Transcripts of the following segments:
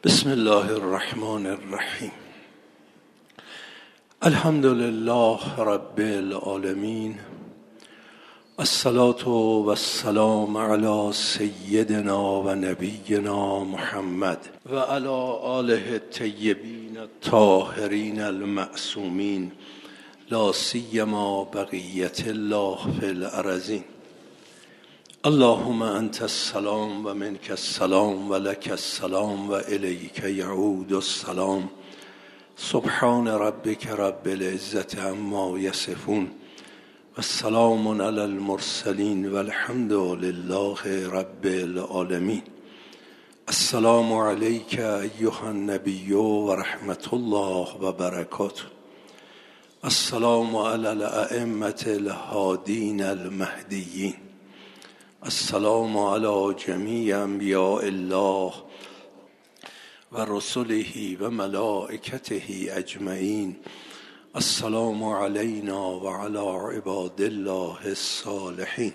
بسم الله الرحمن الرحیم. الحمد لله رب العالمین، الصلاة و السلام علی سیدنا و نبینا محمد و علی آله الطیبین الطاهرین المعصومین، لا سیما بقیة الله فی الارضین. اللهم انت السلام و منک السلام و لک السلام و الیک یعود السلام. سبحان ربک رب العزة عما یصفون و السلام علی المرسلین و الحمد لله رب العالمین. السلام علیک ایها النبی و رحمت الله و برکاته. السلام علی الائمة الهادین المهدیین. السلام علی جمیع انبیاء الله و رسله و ملائکته اجمعین. السلام علینا و علی عباد الله الصالحین.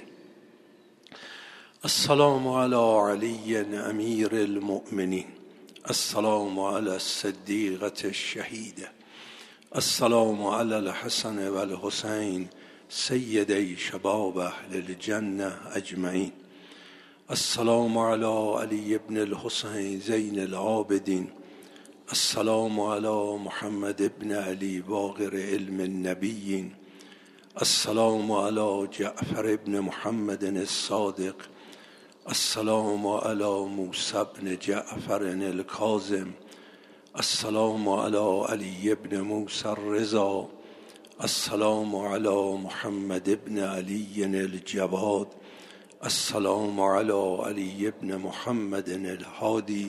السلام علی علی امیر المؤمنین. السلام علی الصدیقة الشهیده. السلام علی الحسن و الحسین سیدی شباب اهل الجنة اجمعین. السلام علی علی ابن الحسین زین العابدین. السلام علی محمد ابن علی باقر علم النبیین. السلام علی جعفر ابن محمد الصادق. السلام علی موسی ابن جعفر الکاظم. السلام علی علی ابن موسی الرضا. السلام علی محمد ابن علی الجواد. السلام علی علی ابن محمد الهادی.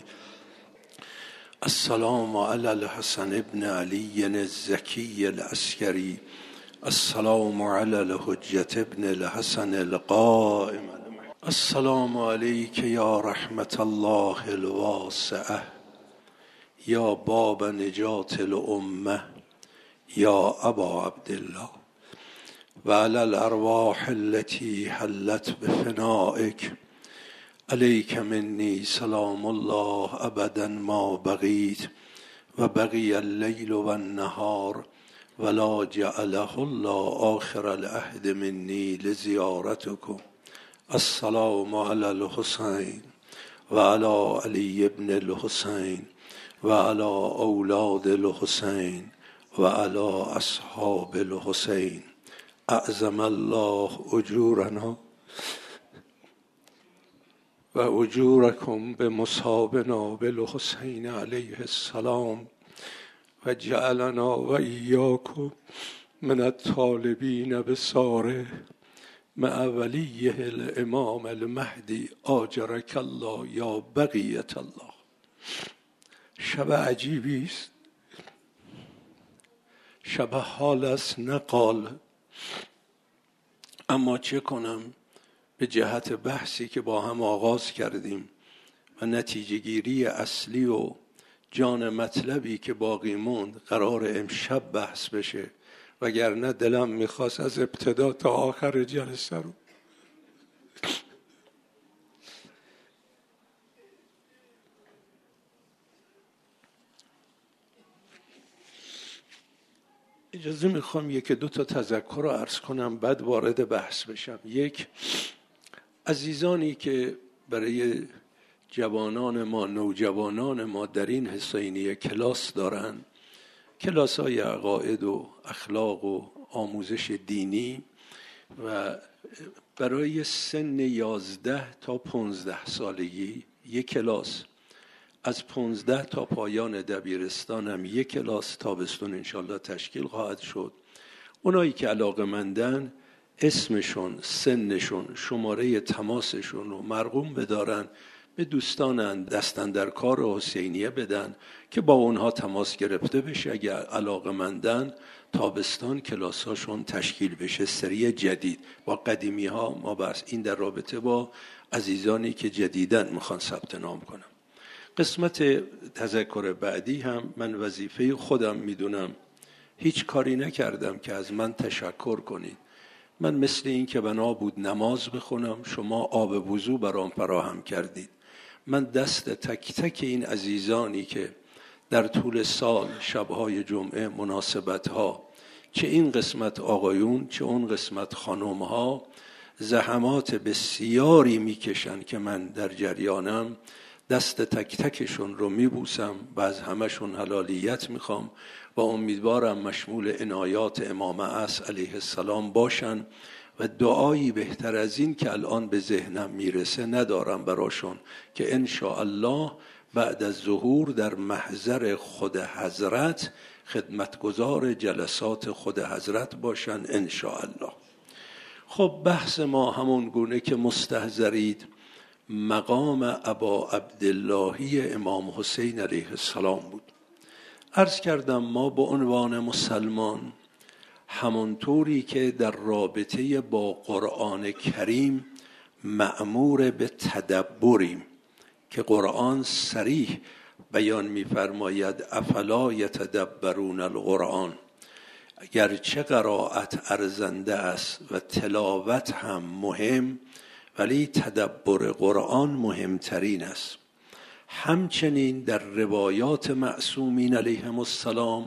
السلام علی الحسن ابن علی الزکی العسکری. السلام علی الحجة ابن الحسن القائم. السلام علیک یا رحمت الله الواسعه، یا باب نجات الامه، یا ابا عبدالله، و علی الارواح التي حلت بفنائک. علیک منی سلام الله ابدا ما بقیت و بقی اللیل و النهار ولا جعله الله آخر العهد منی لزیارتکم. السلام علی الحسین و علی علی ابن الحسین و علی اولاد الحسین و علی اصحاب الحسین. اعظم الله اجورنا و اجورکم بمصابنا بالحسین علیه السلام و جعلنا و ایاکم من الطالبین بثاره مع ولیه الامام المهدی آجرک الله یا بقیت الله. شب عجیبی است، شب حال است نه قال. اما چه کنم، به جهت بحثی که با هم آغاز کردیم و نتیجه گیری اصلی و جان مطلبی که باقی موند قرار امشب بحث بشه، وگرنه دلم میخواست از ابتدا تا آخر جلسه رو اجازه میخوام یک دو تا تذکر رو عرض کنم بعد وارد بحث بشم. یک، عزیزانی که برای جوانان ما، نوجوانان ما در این حسینیه کلاس دارن، کلاس های عقاید و اخلاق و آموزش دینی، و برای سن 11 تا 15 سالگی یک کلاس، از 15 تا پایان دبیرستان هم یک کلاس تابستون انشالله تشکیل خواهد شد. اونایی که علاقه‌مندن اسمشون، سنشون، شماره تماسشون رو مرقوم بدارن، به دوستان دستاندرکار حسینیه بدن که با اونها تماس گرفته بشه. اگر علاقه‌مندن تابستان کلاساشون تشکیل بشه، سری جدید. با قدیمی ها ما بس این در رابطه با عزیزانی که جدیدن میخوان ثبت نام کنن. قسمت تذکر بعدی هم من وظیفه خودم میدونم، هیچ کاری نکردم که از من تشکر کنید. من مثل این که بنا بود نماز بخونم، شما آب وضو برام فراهم کردید. من دست تک تک این عزیزانی که در طول سال شبهای جمعه مناسبتها، چه این قسمت آقایون چه اون قسمت خانمها، زحمات بسیاری میکشن که من در جریانم، دست تک تکشون رو میبوسم و از همشون حلالیت میخوام و امیدوارم مشمول عنایات امام عصر علیه السلام باشن و دعایی بهتر از این که الان به ذهنم میرسه ندارم براشون که ان شاء الله بعد از ظهور در محضر خود حضرت خدمتگزار جلسات خود حضرت باشن ان شاء الله. خب بحث ما همون گونه که مستحضرید مقام ابا عبداللهی امام حسین علیه السلام بود. عرض کردم ما به عنوان مسلمان همونطوری که در رابطه با قرآن کریم مأمور به تدبریم که قرآن صریح بیان می‌فرماید افلا یتدبرون القرآن، اگرچه قرائت ارزنده است و تلاوت هم مهم، ولی تدبر قرآن مهمترین است. همچنین در روایات معصومین علیهم السلام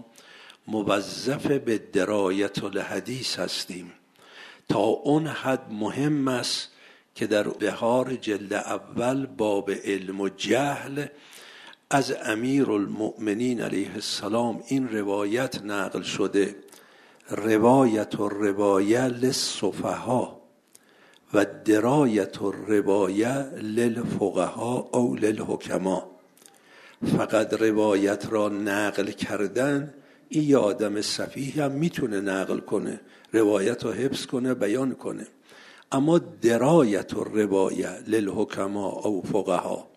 موظف به درایت الحدیث هستیم. تا اون حد مهم است که در بهار جلد اول باب علم و جهل از امیرالمؤمنین علیه السلام این روایت نقل شده: روایت الروایه للسفها و درایت الروایه للفقها او للحکما. فقط روایت را نقل کردن، این آدم سفیه هم میتونه نقل کنه، روایت را حفظ کنه، بیان کنه، اما درایت الروایه للحکما او فقها،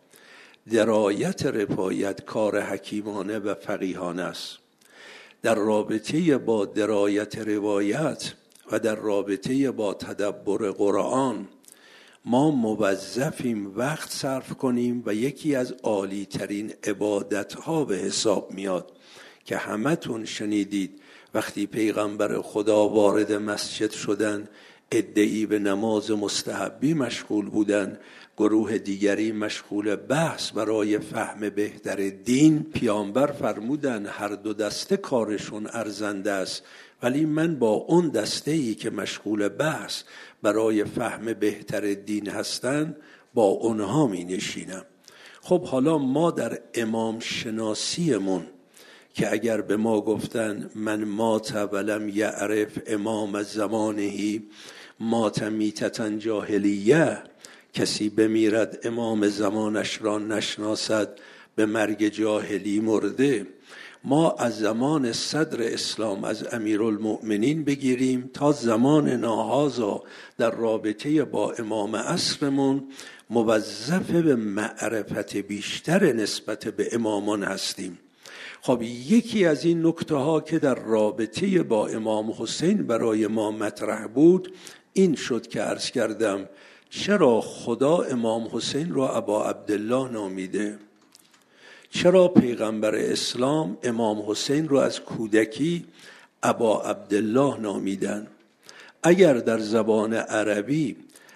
درایت روایت کار حکیمانه و فقیهانه است. در رابطه با درایت روایت و در رابطه با تدبر قرآن ما موظفیم وقت صرف کنیم و یکی از عالی ترین عبادت ها به حساب میاد که همتون شنیدید وقتی پیغمبر خدا وارد مسجد شدن، عده‌ای به نماز مستحبی مشغول بودن، گروه دیگری مشغول بحث برای فهم بهتر دین. پیامبر فرمودن هر دو دسته کارشون ارزنده است، ولی من با اون دسته‌ای که مشغول بحث برای فهم بهتر دین هستن با اونها می نشینم. خب حالا ما در امام شناسیمون که اگر به ما گفتن من مات ولم یعرف امام زمانهی مات میتة جاهلیه، کسی بمیرد امام زمانش را نشناسد به مرگ جاهلی مرده، ما از زمان صدر اسلام از امیرالمؤمنین بگیریم تا زمان ناهازا در رابطه با امام عصرمون موظف به معرفت بیشتر نسبت به امامان هستیم. خب یکی از این نکته ها که در رابطه با امام حسین برای ما مطرح بود این شد که عرض کردم چرا خدا امام حسین را ابا عبدالله نامیده؟ چرا پیغمبر اسلام امام حسین را از کودکی ابا عبدالله نامیدن؟ اگر در زبان عربی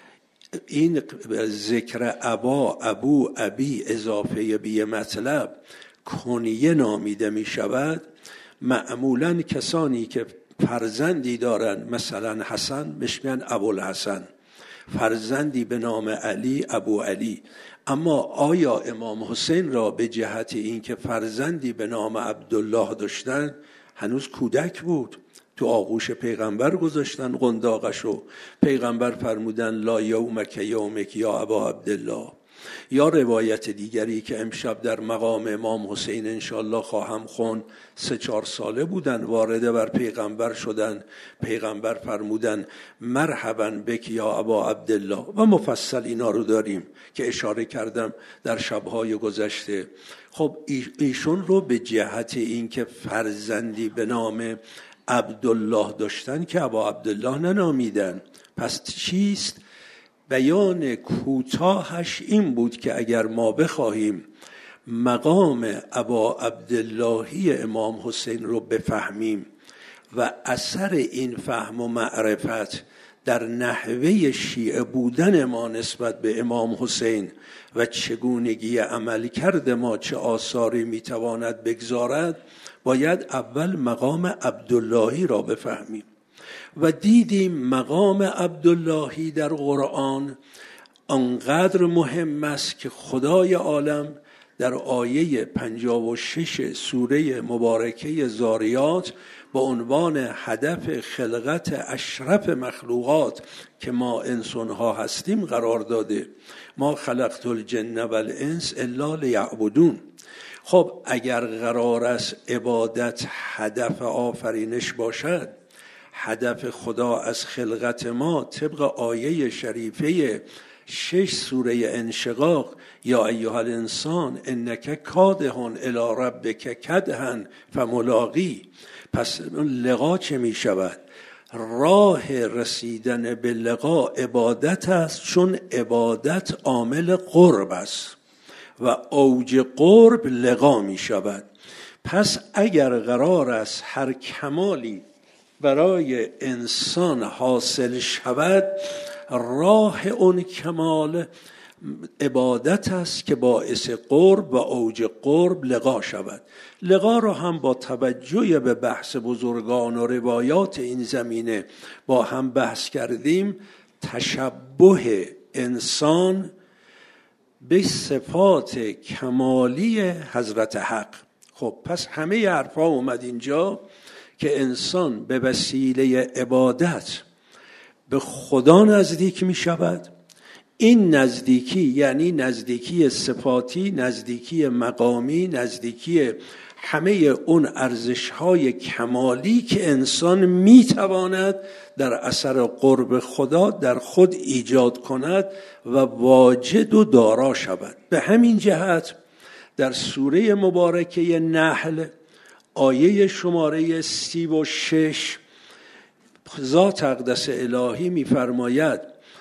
این ذکر ابا، ابو، ابی اضافه به مطلب کنیه نامیده می شود، معمولاً کسانی که فرزندی دارن مثلا حسن بشمیان ابوالحسن، فرزندی به نام علی ابو علی. اما آیا امام حسین را به جهت اینکه فرزندی به نام عبدالله داشتن، هنوز کودک بود، تو آغوش پیغمبر گذاشتن قنداقشو، پیغمبر فرمودن لا یومک یومک یا ابا عبدالله. یا روایت دیگری که امشب در مقام امام حسین انشالله خواهم خون، 3-4 ساله بودن وارد بر پیغمبر شدن، پیغمبر فرمودن مرحبا بک یا ابا عبدالله و مفصل اینا رو داریم که اشاره کردم در شبهای گذشته. خب ایشون رو به جهت این که فرزندی به نام عبدالله داشتن که ابا عبدالله ننامیدن. پس چیست؟ بیان کوتاهش این بود که اگر ما بخواهیم مقام ابا عبداللهی امام حسین رو بفهمیم و اثر این فهم و معرفت در نحوه شیعه بودن ما نسبت به امام حسین و چگونگی عملکرد ما چه آثاری میتواند بگذارد، باید اول مقام عبداللهی را بفهمیم و دیدیم مقام عبداللهی در قرآن انقدر مهم است که خدای عالم در آیه 56 سوره مبارکه ذاریات با عنوان هدف خلقت اشرف مخلوقات که ما انسان‌ها هستیم قرار داده. ما خلقت الجن والانس الا لیعبدون. خب اگر قرار است عبادت هدف آفرینش باشد، هدف خدا از خلقت ما طبق آیه شریفه 6 سوره انشقاق یا ایها الانسان انک کادح الی ربک کدحا فملاقی، پس لقا چه می شود؟ راه رسیدن به لقا عبادت است، چون عبادت عامل قرب است و اوج قرب لقا می شود. پس اگر قرار است هر کمالی برای انسان حاصل شود، راه اون کمال عبادت است که باعث قرب و اوج قرب لقا شود. لقا را هم با توجه به بحث بزرگان و روایات این زمینه با هم بحث کردیم. تشبه انسان به صفات کمالی حضرت حق. خب پس همه حرفا اومد اینجا که انسان به وسیله عبادت به خدا نزدیک می شود. این نزدیکی یعنی نزدیکی صفاتی، نزدیکی مقامی، نزدیکی همه اون ارزش‌های کمالی که انسان می‌تواند در اثر قرب خدا در خود ایجاد کند و واجد و دارا شود. به همین جهت در سوره مبارکه نحل آیه شماره 36 ذات اقدس الهی می‌فرماید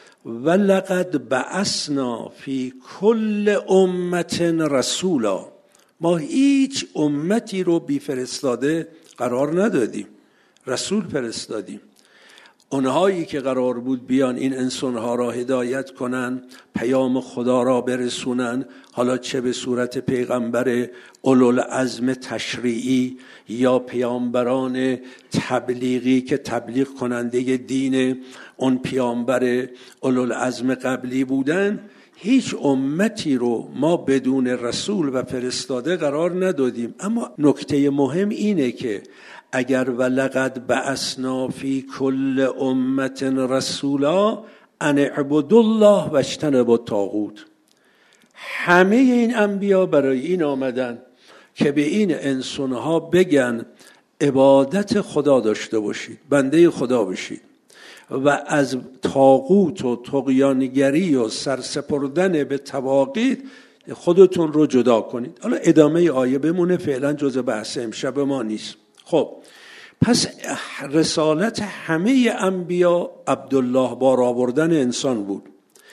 ولقد بعثنا فی کل امة رسولا. ما هیچ امتی رو بی فرستاده قرار ندادیم، رسول فرستادیم. اونهایی که قرار بود بیان این انسانها را هدایت کنن، پیام خدا را برسونن، حالا چه به صورت پیغمبر اولوالعزم تشریعی یا پیامبران تبلیغی که تبلیغ کننده دین اون پیامبر اولوالعزم قبلی بودن، هیچ امتی رو ما بدون رسول و فرستاده قرار ندادیم. اما نکته مهم اینه که اگر ولقد بعثنا فی کل امة رسولا ان اعبدوا الله واجتنبوا الطاغوت، همه این انبیا برای این آمدن که به این انسانها بگن عبادت خدا داشته باشید، بنده خدا باشید و از طاغوت و طغیانگری و سرسپردن به طواغیت خودتون رو جدا کنید. حالا ادامه آیه بمونه، فعلا جزء بحث امشب ما نیست. خب پس رسالت همه انبیا عبدالله بار آوردن انسان بود.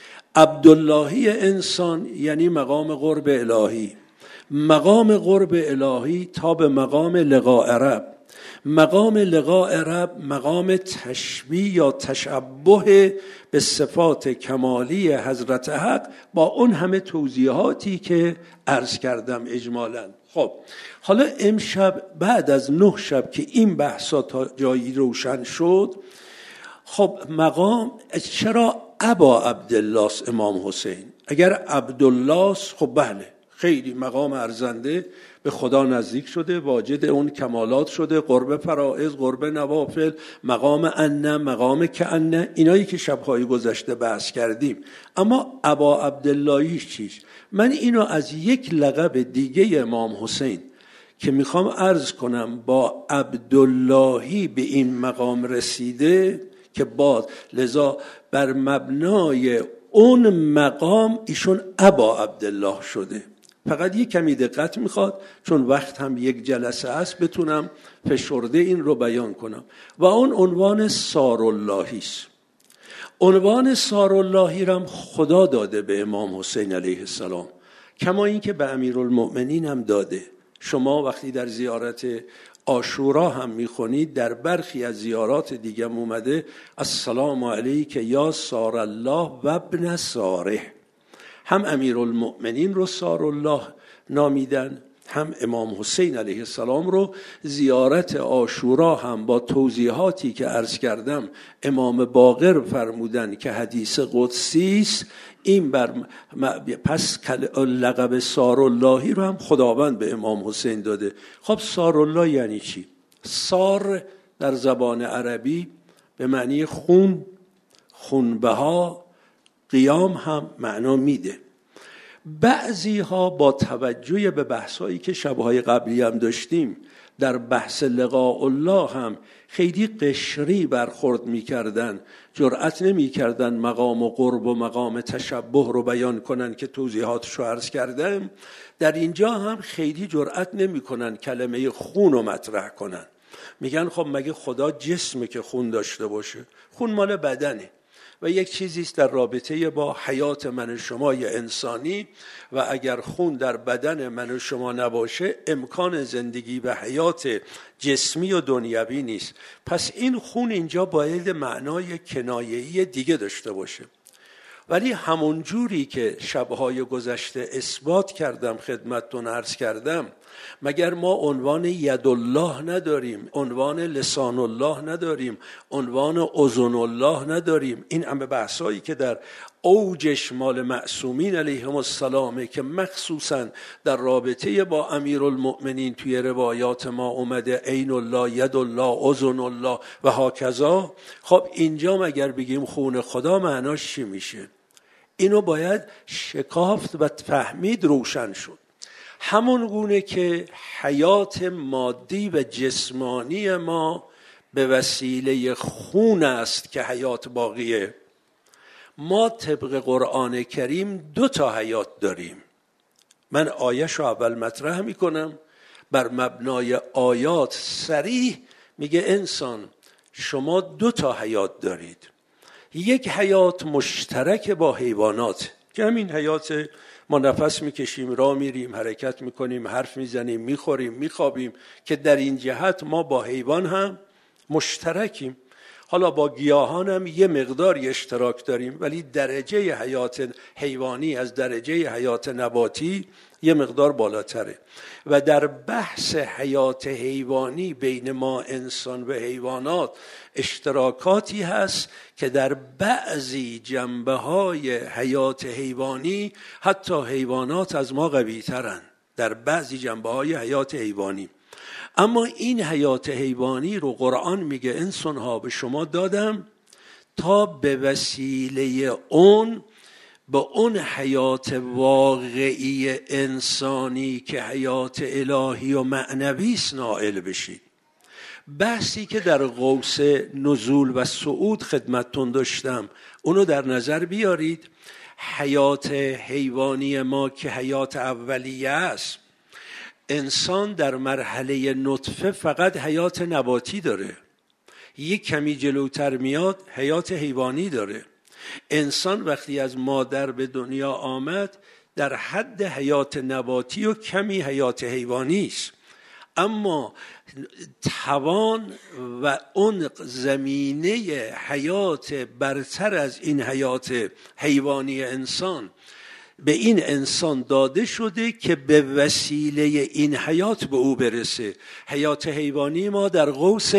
عبداللهی انسان یعنی مقام قرب الهی، مقام قرب الهی تا به مقام لقاء رب. مقام لقاء رب مقام تشبیه یا تشبه به صفات کمالی حضرت حق با اون همه توضیحاتی که عرض کردم اجمالاً. خب حالا امشب بعد از 9 شب که این بحثا تا جایی روشن شد، خب مقام چرا ابا عبدالله امام حسین؟ اگر عبدالله خب بله خیلی مقام ارزنده، به خدا نزدیک شده، واجد اون کمالات شده، قرب فرائض، قرب نوافل، مقام انه، مقام کانه، اینایی که شب‌های گذشته بحث کردیم. اما ابا عبداللهی چیست؟ من اینو از یک لقب دیگه امام حسین که میخوام عرض کنم با عبداللهی به این مقام رسیده که لذا بر مبنای اون مقام ایشون ابا عبدالله شده. فقط یک کمی دقت میخواد، چون وقت هم یک جلسه است بتونم فشرده این رو بیان کنم. و اون عنوان ساراللهی است. عنوان ساراللهی رو خدا داده به امام حسین علیه السلام، کما این که به امیرالمؤمنین هم داده. شما وقتی در زیارت عاشورا هم میخونید، در برخی از زیارات دیگه اومده السلام علیک یا سار الله و ابن ساره. هم امیرالمؤمنین رو سار الله نامیدن، هم امام حسین علیه السلام رو. زیارت عاشورا هم با توضیحاتی که عرض کردم امام باقر فرمودن که حدیث قدسی است، این پس لقب ساراللهی رو هم خداوند به امام حسین داده. خب سارالله یعنی چی؟ سار در زبان عربی به معنی خون، خونبها، قیام هم معنا میده. بعضی ها با توجه به بحثایی که شبهای قبلی هم داشتیم در بحث لقاء الله هم خیلی قشری برخورد میکردن، جرأت نمیکردن مقام قرب و مقام تشبه رو بیان کنن که توضیحاتش رو عرض کردم. در اینجا هم خیلی جرأت نمیکنن کلمه خون رو مطرح کنن. میگن خب مگه خدا جسمه که خون داشته باشه؟ خون مال بدنه و یک چیزی است در رابطه با حیات من و شمای انسانی، و اگر خون در بدن من و شما نباشه امکان زندگی و حیات جسمی و دنیوی نیست. پس این خون اینجا باید معنای کنایه‌ای دیگه داشته باشه. ولی همون جوری که شبهای گذشته اثبات کردم خدمتتون عرض کردم، مگر ما عنوان ید الله نداریم، عنوان لسان الله نداریم، عنوان اذن الله نداریم؟ این همه بحثایی که در اوجش مال معصومین علیهم السلامه که مخصوصا در رابطه با امیرالمؤمنین توی روایات ما اومده عین الله، ید الله، اذن الله و هاکذا. خب اینجا مگر بگیم خون خدا معناش چی میشه؟ اینو باید شکافت و فهمید، روشن شد. همون گونه که حیات مادی و جسمانی ما به وسیله خون است که حیات باقیه، ما طبق قرآن کریم 2 حیات داریم. من آیه‌شو اول مطرح میکنم، بر مبنای آیات صریح میگه انسان شما 2 حیات دارید. یک حیات مشترک با حیوانات که همین حیات ما نفس میکشیم، راه میریم، حرکت میکنیم، حرف میزنیم، میخوریم، میخوابیم، که در این جهت ما با حیوان هم مشترکیم. حالا با گیاهان هم یه مقداری اشتراک داریم، ولی درجه حیات حیوانی از درجه حیات نباتی یه مقدار بالاتره. و در بحث حیات حیوانی بین ما انسان و حیوانات اشتراکاتی هست که در بعضی جنبه‌های حیات حیوانی حتی حیوانات از ما قوی ترن، در بعضی جنبه‌های حیات حیوانی. اما این حیات حیوانی رو قرآن میگه انسان‌ها به شما دادم تا به وسیله اون با اون حیات واقعی انسانی که حیات الهی و معنوی است نائل بشید. بحثی که در قوس نزول و صعود خدمتتون داشتم اونو در نظر بیارید. حیات حیوانی ما که حیات اولیه است، انسان در مرحله نطفه فقط حیات نباتی داره، یک کمی جلوتر میاد حیات حیوانی داره. انسان وقتی از مادر به دنیا آمد در حد حیات نباتی و کمی حیات حیوانی است، اما توان و اون زمینه حیات برتر از این حیات حیوانی انسان به این انسان داده شده که به وسیله این حیات به او برسه. حیات حیوانی ما در قوس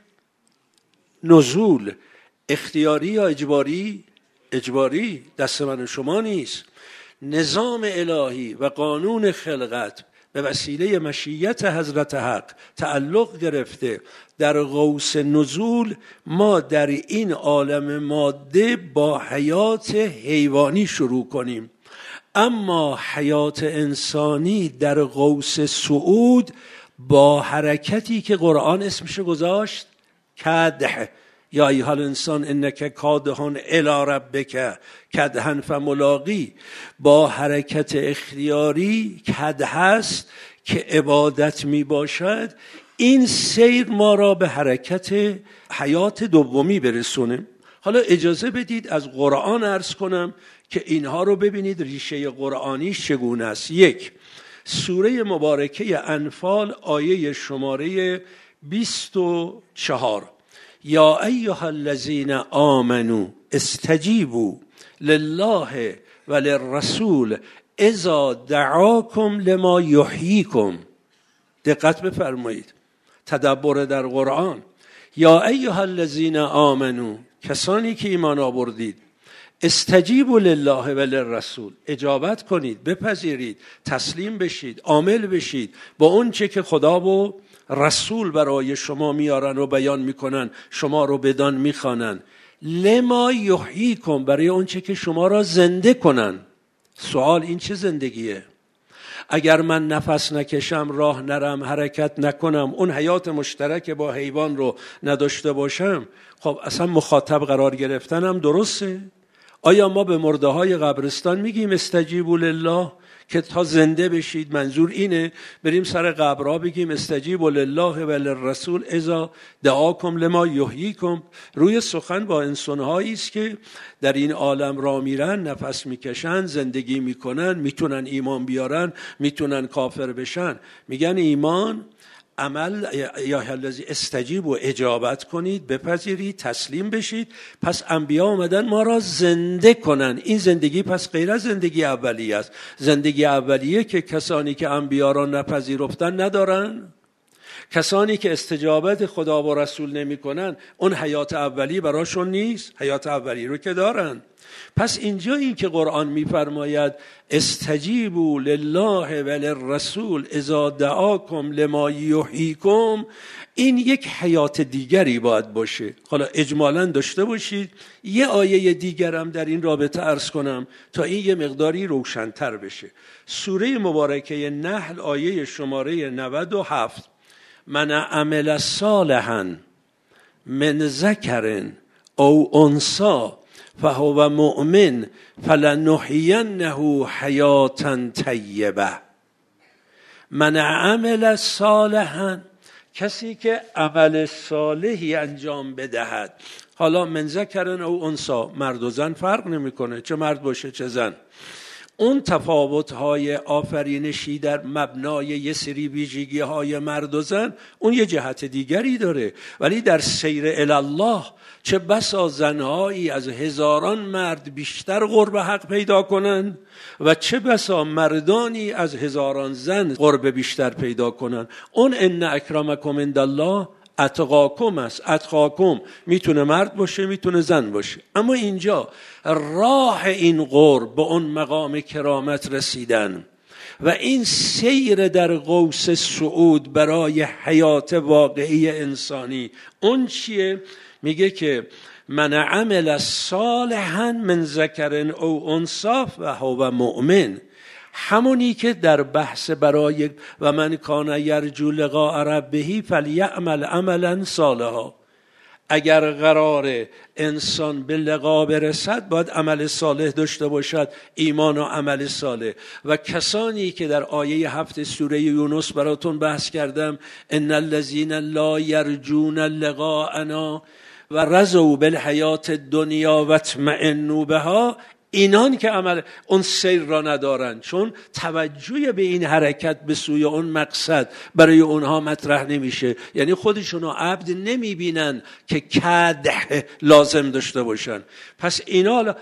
نزول، اختیاری یا اجباری؟ اجباری، دست من و شما نیست. نظام الهی و قانون خلقت به وسیله مشیت حضرت حق تعلق گرفته. در قوس نزول ما در این عالم ماده با حیات حیوانی شروع کنیم، اما حیات انسانی در قوس صعود با حرکتی که قرآن اسمش گذاشت کدح، یا ایها الانسان انک کادحون الی ربک کدحا فملاقی، با حرکت اختیاری کدح است که عبادت می باشد. این سیر ما را به حرکت حیات دومی برسونه. حالا اجازه بدید از قرآن عرض کنم که اینها رو ببینید ریشه قرآنی چگونه است. 1. سوره مبارکه انفال آیه شماره 24 یا ایها الذین آمنوا استجیبوا لله و للرسول اذا دعاکم لما یحییکم. دقت بفرمایید، تدبر در قرآن. یا ایها الذین آمنوا، کسانی که ایمان آوردید، استجیبوا لله و للرسول، اجابت کنید، بپذیرید، تسلیم بشید، عامل بشید با اون چه که خدا و رسول برای شما میارن و بیان میکنن، شما رو بدان میخوانن. لما یحییکم، برای اون چه که شما را زنده کنن. سوال این چه زندگیه؟ اگر من نفس نکشم، راه نرم، حرکت نکنم، اون حیات مشترک با حیوان رو نداشته باشم، خب اصلا مخاطب قرار گرفتنم درسته؟ آیا ما به مرده های قبرستان میگیم استجیبوا لله که تا زنده بشید؟ منظور اینه بریم سر قبرها بگیم استجیبوا لله و للرسول اذا دعاکم لما یحییکم؟ روی سخن با انسان‌هایی است که در این عالم را میرن، نفس میکشن، زندگی میکنن، میتونن ایمان بیارن، میتونن کافر بشن. میگن ایمان عمل، یا الذی استجیب، و اجابت کنید، بپذیرید، تسلیم بشید. پس انبیا اومدن ما را زنده کنن. این زندگی پس غیر از زندگی اولیه است. زندگی اولیه که کسانی که انبیا را نپذیرفتن ندارن، کسانی که استجابت خدا و رسول نمی کنن، اون حیات اولی براشون نیست، حیات اولی رو که دارن. پس اینجا این که قرآن میفرماید استجیبوا لله و للرسول اذا دعاکم لما یحییکم، این یک حیات دیگری باید باشه. حالا اجمالاً داشته باشید. یه آیه دیگرم در این رابطه عرض کنم تا این یه مقداری روشن‌تر بشه. سوره مبارکه نحل آیه شماره 97: من عمل صالحا من ذکر او انثی فهو مؤمن فلنحینه حیاتا طیبه. من عمل صالحا، کسی که عمل صالحی انجام بدهد. حالا من ذکر او انثی، مرد و زن فرق نمیکنه، چه مرد باشه چه زن. اون تفاوت‌های آفرینشی در مبنای یه سری ویژگی‌های مرد و زن، اون یه جهت دیگری داره. ولی در سیر الله چه بسا زنهایی از هزاران مرد بیشتر قرب حق پیدا کنن و چه بسا مردانی از هزاران زن قرب بیشتر پیدا کنن. اون ان اکرمکم عند الله اتقاکم است. اتقاکم میتونه مرد باشه، میتونه زن باشه. اما اینجا راه این قرب به اون مقام کرامت رسیدن و این سیر در قوس صعود برای حیات واقعی انسانی، اون چیه؟ میگه که من عمل صالحا من ذکر او انثی فهو مؤمن. همونی که در بحث برای و من کان یرجو لقاء ربه فلیعمل عملا صالحا، اگر قرار انسان به لقا برسد باید عمل صالح داشته باشد، ایمان و عمل صالح. و کسانی که در آیه 7 سوره یونس براتون بحث کردم، ان الذین لا یرجون لقاءنا و رضوا بالحیات الدنیا و اطمئنوا بها، اینان که عمل اون سیر را ندارن، چون توجه به این حرکت به سوی اون مقصد برای اونها مطرح نمیشه. یعنی خودشونو عبد نمیبینن که کدح لازم داشته باشن. پس اینا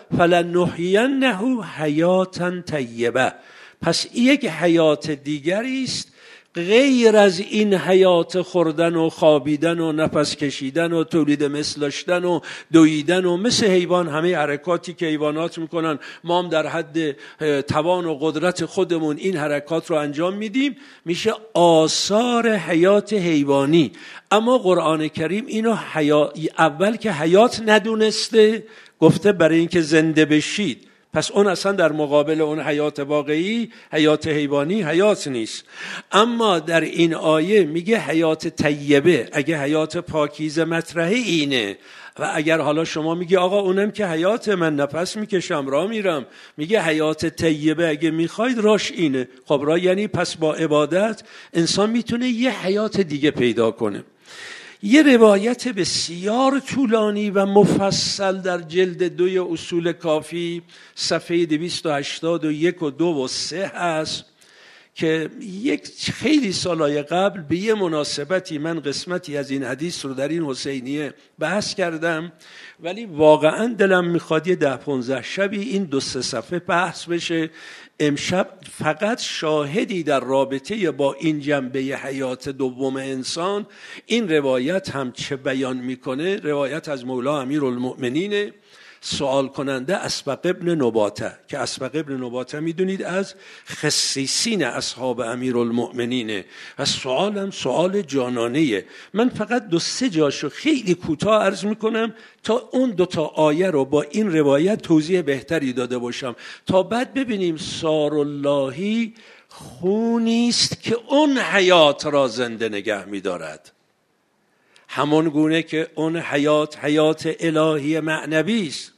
فلنحینه حیاتا طیبه. پس یک حیات دیگری است غیر از این حیات خوردن و خوابیدن و نفس کشیدن و تولید مثل داشتن و دویدن و مثل حیوان همه حرکاتی که حیوانات میکنن، ما هم در حد توان و قدرت خودمون این حرکات رو انجام میدیم، میشه آثار حیات حیوانی. اما قرآن کریم اینو اول که حیات ندونسته، گفته برای اینکه زنده بشید. پس اون اصلا در مقابل اون حیات واقعی، حیات حیوانی، حیات نیست. اما در این آیه میگه حیات طیبه. اگه حیات پاکیزه مطرحه اینه، و اگر حالا شما میگی آقا اونم که حیات، من نفس میکشم، راه میرم، میگه حیات طیبه اگه میخواید راش اینه. خب راه یعنی پس با عبادت انسان میتونه یه حیات دیگه پیدا کنه. یه روایت بسیار طولانی و مفصل در جلد 2 اصول کافی صفحه 281 و 2 و 3 هست که یک خیلی سالهای قبل به یه مناسبتی من قسمتی از این حدیث رو در این حسینیه بحث کردم، ولی واقعا دلم میخواد یه 10-15 شبی این 2-3 صفحه بحث بشه. امشب فقط شاهدی در رابطه با این جنبه حیات دوم انسان، این روایت هم چه بیان میکنه. روایت از مولا امیرالمؤمنین، سوال کننده اسبق ابن نباته، که اسبق ابن نباته میدونید از خصیصین اصحاب امیرالمؤمنینه و سوال هم سوال جانانیه. من فقط 2-3 جاشو خیلی کوتاه عرض میکنم تا اون 2 آیه رو با این روایت توضیح بهتری داده باشم، تا بعد ببینیم ساراللهی خونیست که اون حیات را زنده نگه میدارد، همان گونه که اون حیات الهی معنوی است.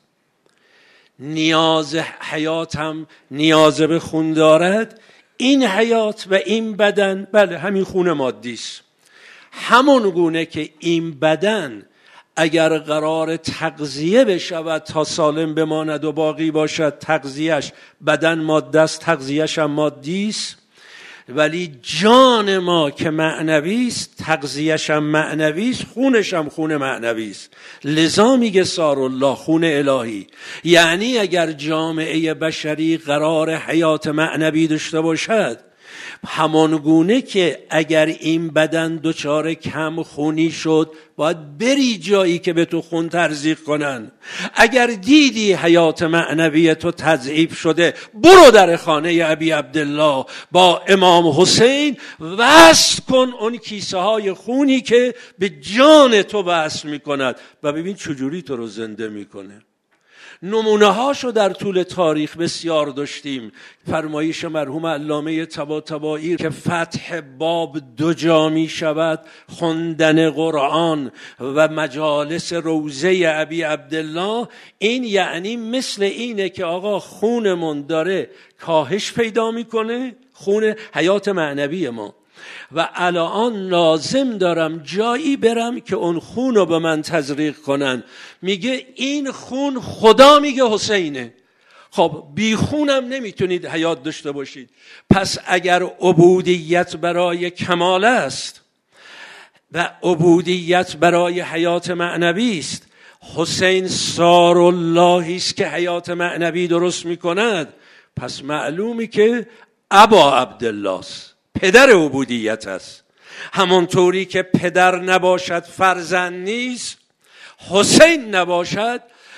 نیاز حیات هم نیاز به خون دارد. این حیات و این بدن، بله همین خون مادی است. همان گونه که این بدن اگر قرار تغذیه بشود تا سالم بماند و باقی باشد، تغذیهش بدن ماده است، تغذیهش هم مادی است، ولی جان ما که معنوی است، تغذیه‌ش هم معنوی است، خونش هم خون معنوی است. لذا میگه سارالله، خون الهی. یعنی اگر جامعه بشری قرار حیات معنوی داشته باشد، همان گونه که اگر این بدن دچار کم خونی شد باید بری جایی که به تو خون تزریق کنن. اگر دیدی حیات معنوی تو تضعیف شده، برو در خانه ابی عبدالله با امام حسین وصل کن اون کیسه های خونی که به جان تو وصل میکند و ببین چجوری تو رو زنده میکنه. نمونه هاشو در طول تاریخ بسیار داشتیم. فرمایش مرحوم علامه طباطبایی که فتح باب 2 جا می شود، خوندن قرآن و مجالس روضه ابی عبدالله، این یعنی مثل اینه که آقا خونمون داره کاهش پیدا میکنه، خون حیات معنوی ما، و الان لازم دارم جایی برم که اون خون رو به من تزریق کنن. میگه این خون خدا میگه حسینه. خب بی خونم نمیتونید حیات داشته باشید. پس اگر عبودیت برای کمال است و عبودیت برای حیات معنوی است، حسین ساراللهی است که حیات معنوی درست میکند، پس معلومی که ابا عبدالله است، پدر عبودیت است. همانطوری که پدر نباشد فرزند نیست، حسین نباشد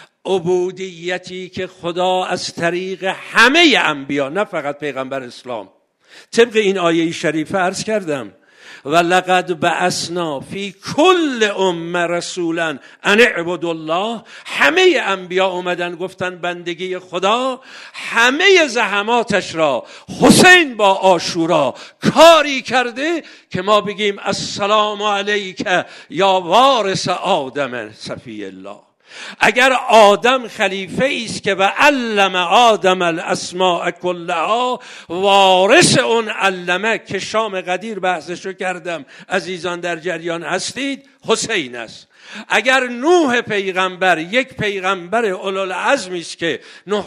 عبودیتی که خدا از طریق همه انبیا، نه فقط پیغمبر اسلام، طبق این آیه شریفه عرض کردم و لقد بعثنا فی کل امه رسولا ان اعبدوا الله، همه انبیا اومدن گفتن بندگی خدا. همه زحماتش را حسین با عاشورا کاری کرده که ما بگیم السلام علیک یا وارث آدم صفی الله. اگر آدم خلیفه ایست که و علم آدم الاسماء کلها، وارث اون علمه که شام قدیر بحثشو کردم، عزیزان در جریان هستید، حسین است. اگر نوح پیغمبر یک پیغمبر اولوالعزمی است که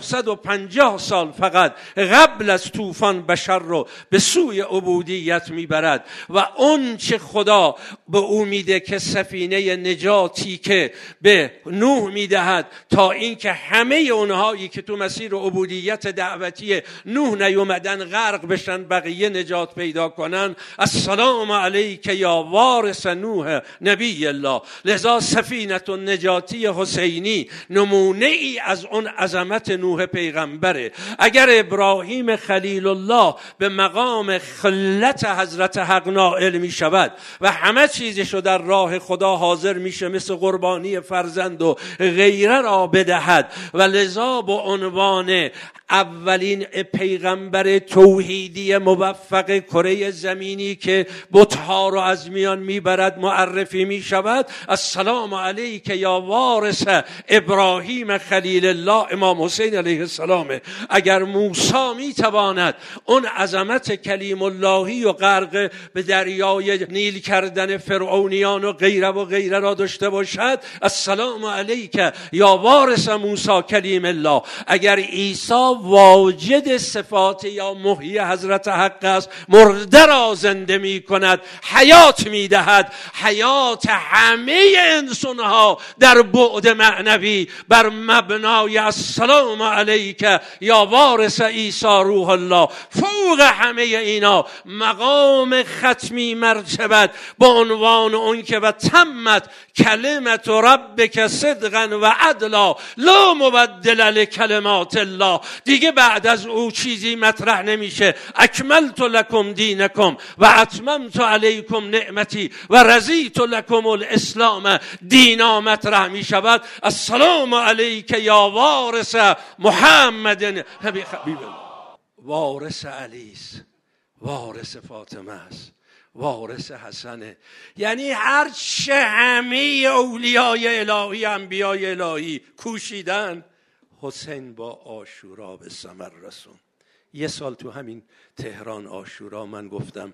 950 سال فقط قبل از طوفان بشر رو به سوی عبودیت میبرد و اون چه خدا به او میده که سفینه نجاتی که به نوح میدهد تا اینکه همه اونهایی که تو مسیر عبودیت دعوتی نوح نیومدن غرق بشن، بقیه نجات پیدا کنن. السلام علیک یا وارث نوح نبی الله. لذا سفینه النجاتی حسینی نمونه ای از اون عظمت نوح پیغمبره. اگر ابراهیم خلیل الله به مقام خلت حضرت حق نائل می شود و همه چیزشو در راه خدا حاضر میشه، مثل قربانی فرزند و غیره را بدهد، و لذا با عنوان اولین پیغمبر توحیدی موفق کره زمینی که بت‌ها رو از میان میبرد معرفی میشود. السلام علیک یا وارث ابراهیم خلیل الله، امام حسین علیه السلام. اگر موسی میتواند اون عظمت کلیم اللهی و غرق به دریای نیل کردن فرعونیان و غیره را داشته باشد، السلام علیک یا وارث موسی کلیم الله. اگر عیسی واجد صفات یا محیی حضرت حق است، مرده را زنده می کند، حیات می دهد. حیات همه انسانها در بعد معنوی بر مبنای السلام علیک یا وارث عیسی روح الله، فوق همه اینا مقام ختمی مرتبت با عنوان اون که و تمت کلمت ربک صدقا و عدلا لا مبدل لکلمات الله. دیگه بعد از او چیزی مطرح نمیشه. اکملت لکم دینکم و اتممت علیکم نعمتی و رضیت لکم الاسلام دینا مطرح میشود. السلام علیک یا وارث محمد حبیب الله. وارث علی است، وارث فاطمه است، وارث حسنه. یعنی هر چه همه اولیای الهی انبیای الهی کوشیدن، حسین با عاشورا به ثمر رسون. یه سال تو همین تهران عاشورا من گفتم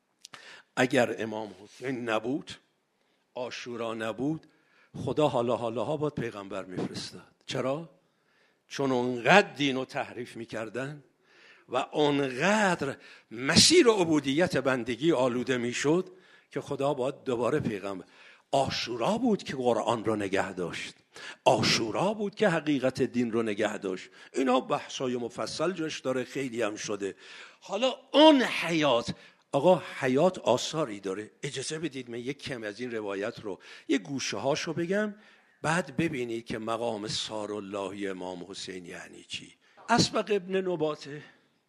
اگر امام حسین نبود، عاشورا نبود، خدا حالاها باید پیغمبر میفرستاد. چرا؟ چون اونقدر دینو تحریف میکردن و اونقدر مسیر عبودیت بندگی آلوده میشد که خدا باید دوباره پیغمبر. عاشورا بود که قرآن رو نگه داشت، عاشورا بود که حقیقت دین رو نگه داشت. اینا بحثای مفصل جاش داره، خیلی هم شده. حالا اون حیات، آقا حیات آثاری داره. اجازه بدید من یک کم از این روایت رو یک گوشه هاشو بگم، بعد ببینید که مقام ساراللهی امام حسین یعنی چی. اسبق ابن نباته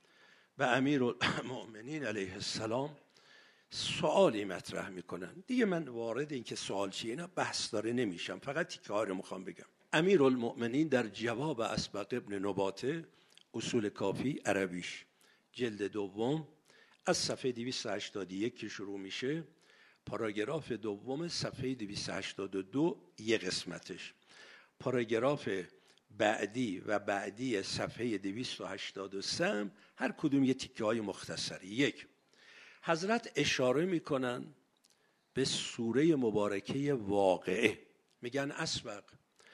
و امیرالمؤمنین علیه السلام سوالی مطرح میکنن. دیگه من وارد این که سوال چیه اینا بحث داره نمیشم، فقط تیکه ها رو میخوام بگم. امیرالمؤمنین در جواب اسبق ابن نباته، اصول کافی عربیش جلد دوم از صفحه 281 که شروع میشه، پاراگراف دوم صفحه 282 یک قسمتش، پاراگراف بعدی و بعدی صفحه 283 هر کدوم یه تیکه های مختصری. یک، حضرت اشاره میکنن به سوره مبارکه واقعه، میگن اسبق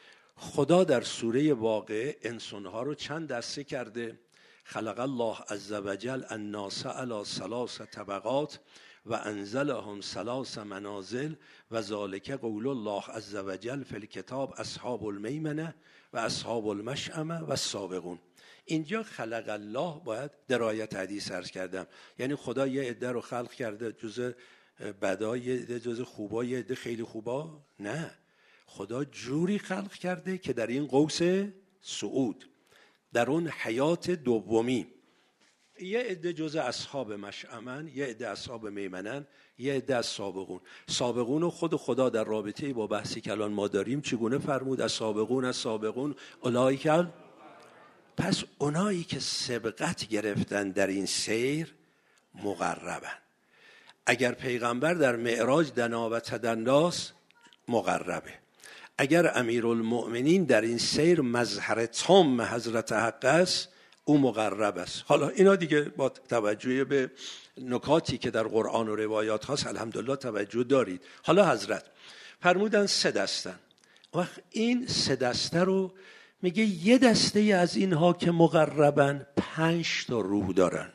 خدا در سوره واقعه انسانها رو چند دسته کرده. خلق الله عز وجل الناس علی ثلاث طبقات و انزلهم ثلاث منازل و ذالک قول الله عز وجل فی الکتاب اصحاب المیمنه و اصحاب المشأمه و السابقون. اینجا خلق الله باید درایت حدیث عرض کردم، یعنی خدا یه عده رو خلق کرده جزء بدا، یه عده جزء خوبا، یه عده خیلی خوبا. نه، خدا جوری خلق کرده که در این قوس صعود، در اون حیات دومی، یه عده جزء اصحاب مشأمن، یه عده اصحاب میمنن، یه عده از سابقون. سابقون رو خود خدا در رابطه با بحثی که الان ما داریم چگونه فرمود؟ از سابقون اولئک. پس اونایی که سبقت گرفتن در این سیر مقربن. اگر پیغمبر در معراج دنا و تدناس مقربه، اگر امیرالمؤمنین در این سیر مظهر تام حضرت حق است او مقرب است. حالا اینا دیگه با توجه به نکاتی که در قرآن و روایات هست الحمدلله توجه دارید. حالا حضرت فرمودن 3 دستن. وقت این 3 دسته رو میگه یه دسته از اینها که مقربن 5 تا روح دارن.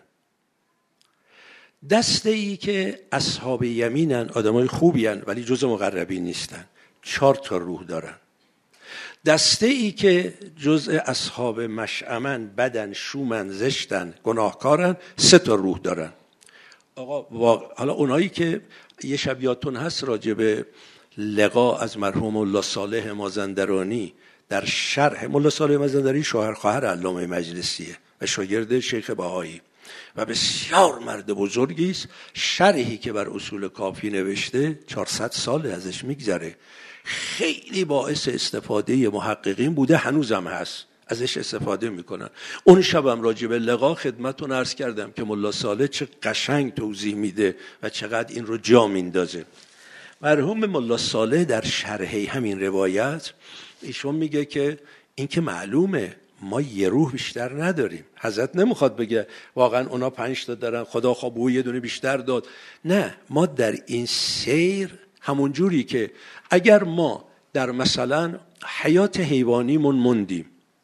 دسته ای که اصحاب یمینن، آدمای خوبین ولی جز مقربین نیستن، 4 تا روح دارن. دسته ای که جزء اصحاب مشأمن، بدن، شومن، زشتن، گناهکارن، 3 تا روح دارن. آقا حالا اونایی که یه شبیاتون هست راجع به لقا از مرحوم ملا صالح مازندرانی در شرح، ملا صالح مازندرانی شوهر خواهر علامه مجلسیه و شاگرد شیخ بهایی و بسیار مرد بزرگی است. شرحی که بر اصول کافی نوشته 400 سال ازش میگذره، خیلی باعث استفاده محققین بوده، هنوزم هست، ازش استفاده میکنن. اون شبم راجع به لقا خدمتتون عرض کردم که ملا صالح چه قشنگ توضیح میده و چقدر این رو جا میندازه. مرحوم ملا صالح در شرح همین روایت ایشون میگه که این که معلومه ما یه روح بیشتر نداریم. حضرت نمیخواد بگه واقعا اونا 5 تا دارن، خدا خواب او یه دونه بیشتر داد. نه، ما در این سیر همون جوری که اگر ما در مثلا حیات حیوانیمون موندیم،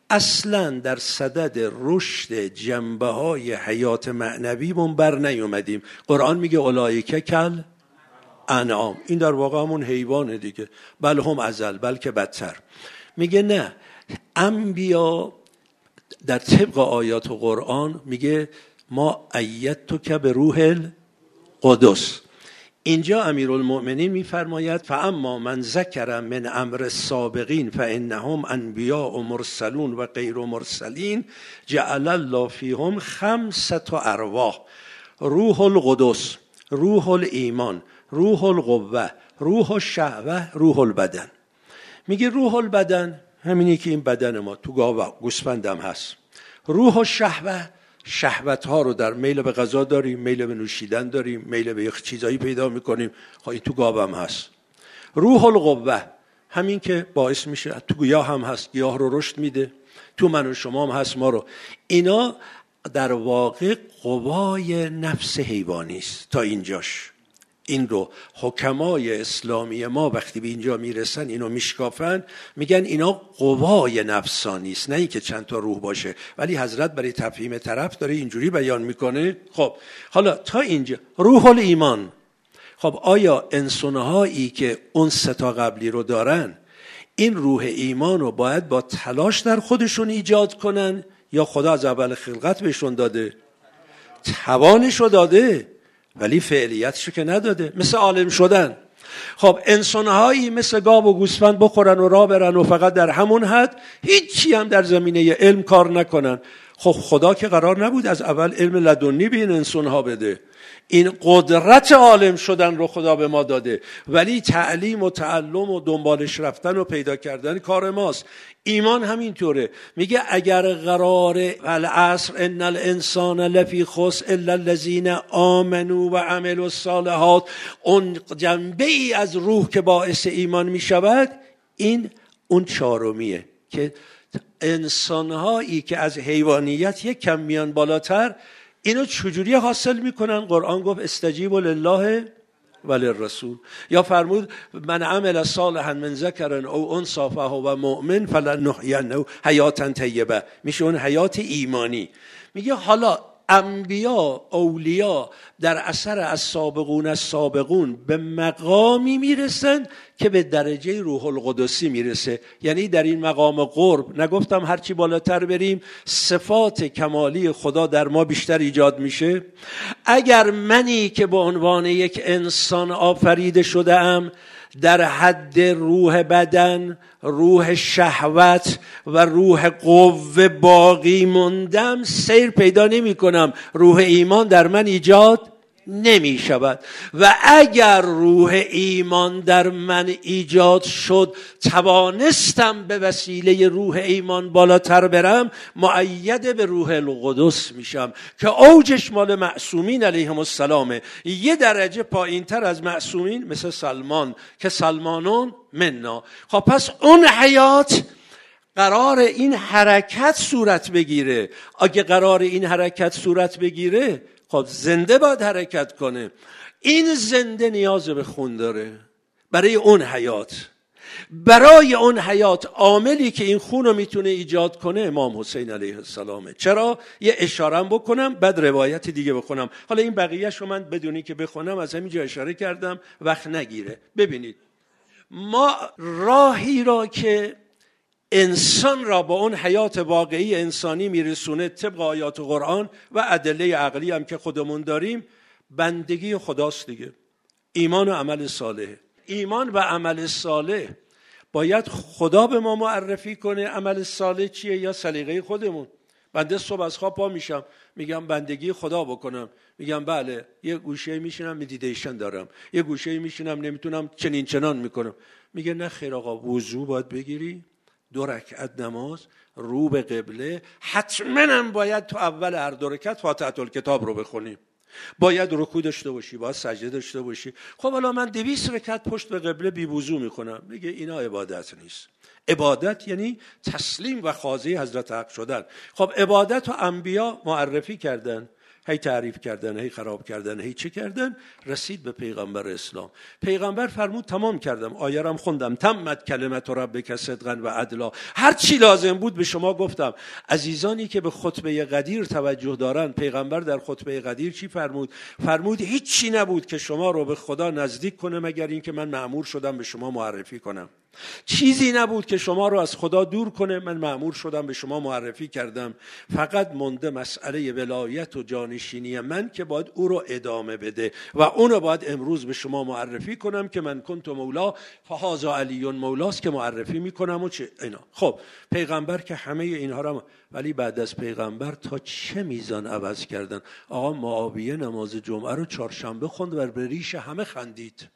اصلا در صدد رشد جنبه های حیات معنویمون بر نیومدیم. قرآن میگه اولئک کل انعام، این در واقع همون حیوانه دیگه، بل هم اضل، بلکه بدتر. میگه نه، انبیا در طبق آیات قرآن میگه ما ایدتک به روح القدس. اینجا امیرالمؤمنین میفرماید فاما من ذکر من امر السابقین فانهم انبیاء و مرسلون و غیر مرسلین جعل الله فیهم 5 ارواح: روح القدس، روح الایمان، روح القوه، روح الشهوه، روح البدن. میگه روح البدن همینی که این بدن ما تو گاو گوسفندم هست. روح الشهوه، شهوت ها رو در میل به غذا داریم، میل به نوشیدن داریم، میل به یک چیزایی پیدا میکنیم، این تو گاو هم هست. روح القوه، همین که باعث میشه، تو گیاه هم هست، گیاه رو رشد میده، تو من و شما هم هست ما رو. اینا در واقع قوای نفس حیوانی است. تا اینجاش این رو حکمای اسلامی ما وقتی به اینجا میرسن اینو میشکافن، میگن اینا قوای نفسانی است، نه اینکه چند تا روح باشه. ولی حضرت برای تفهیم طرف داره اینجوری بیان میکنه. خب حالا تا اینجا روح الایمان. خب آیا انسانهایی که اون 3 قبلی رو دارن این روح ایمان رو باید با تلاش در خودشون ایجاد کنن یا خدا از اول خلقت بهشون داده؟ توانشو داده ولی فعلیتشو که نداده. مثل عالم شدن. خب انسانهایی مثل گاو و گوسفند بخورن و راه برن و فقط در همون حد هیچی هم در زمینه علم کار نکنن. خب خدا که قرار نبود از اول علم لدنی به این انسانها بده. این قدرت عالم شدن رو خدا به ما داده، ولی تعلیم و تعلم و دنبالش رفتن و پیدا کردن کار ماست. ایمان همینطوره. میگه اگر قرار العصر ان الانسان لفی خسر الا الذین آمنوا و عملوا الصالحات، اون جنبه ای از روح که باعث ایمان میشود، این اون 4میه که انسانهایی که از حیوانیت یک کم میان بالاتر اینو چجوری حاصل میکنن؟ قرآن گفت استجیبوا لله وللرسول، یا فرمود من عمل صالحا من ذکر او انثی فهو مؤمن فلنحیینه حیاتا طیبه. میشه اون حیات ایمانی. میگه حالا انبیا، اولیاء در اثر از سابقون به مقامی میرسن که به درجه روح القدسی میرسه. یعنی در این مقام قرب، نگفتم هرچی بالاتر بریم صفات کمالی خدا در ما بیشتر ایجاد میشه. اگر منی که به عنوان یک انسان آفریده شده ام در حد روح بدن، روح شهوت و روح قوه باقی موندم، سیر پیدا نمی کنم، روح ایمان در من ایجاد نمی شود. و اگر روح ایمان در من ایجاد شد، توانستم به وسیله روح ایمان بالاتر برم، مؤید به روح القدس میشم که اوجش مال معصومین علیهم السلامه. یه درجه پایین تر از معصومین مثل سلمان که سلمانون منا. خب پس اون حیات قرار این حرکت صورت بگیره. اگه قرار این حرکت صورت بگیره، خب زنده باید حرکت کنه. این زنده نیاز به خون داره برای اون حیات. برای اون حیات عاملی که این خون رو میتونه ایجاد کنه امام حسین علیه السلامه. چرا؟ یه اشارم بکنم بعد روایت دیگه بخونم. حالا این بقیه‌شو من بدونی که بخونم از همینجا اشاره کردم، وقت نگیره. ببینید ما راهی را که انسان را با اون حیات واقعی انسانی میرسونه طبق آیات قرآن و ادله عقلی هم که خودمون داریم، بندگی خداست دیگه. ایمان و عمل صالح. ایمان و عمل صالح باید خدا به ما معرفی کنه عمل صالح چیه یا سلیقه خودمون. بنده صبح از خواب پا میشم میگم بندگی خدا بکنم، میگم بله یه گوشه میشینم مدیتیشن دارم، یه گوشه میشینم نمیتونم چنین چنان میکنم. میگه نه خیر آقا، وضو باید بگیری، 2 رکعت نماز، رو به قبله، حتما هم باید تو اول هر 2 رکعت فاتحه الکتاب رو بخونیم، باید رکوع داشته باشی، باید سجده داشته باشی. خب حالا من 200 رکعت پشت به قبله بی وضو میکنم. میگه اینا عبادت نیست. عبادت یعنی تسلیم و خاضع حضرت حق شدن. خب عبادت و انبیا معرفی کردن. هی تعریف کردن، هی خراب کردن، هی چه کردن، رسید به پیغمبر اسلام. پیغمبر فرمود تمام کردم، آیه رم خوندم، تمت کلمت ربک صدقا و عدلا، هر چی لازم بود به شما گفتم. عزیزانی که به خطبه قدیر توجه دارن، پیغمبر در خطبه قدیر چی فرمود؟ فرمود هیچی نبود که شما رو به خدا نزدیک کنه مگر این که من مأمور شدم به شما معرفی کنم. چیزی نبود که شما رو از خدا دور کنه، من مأمور شدم به شما معرفی کردم. فقط مونده مسئله ولایت و جانشینی من که باید او رو ادامه بده و اون رو باید امروز به شما معرفی کنم که من کنت مولا فهذا علی مولاست که معرفی میکنم و چه اینا. خب پیغمبر که همه اینها رو، ولی بعد از پیغمبر تا چه میزان عوض کردن. آقا معاویه نماز جمعه رو چهارشنبه خوند و به ریش همه خندید.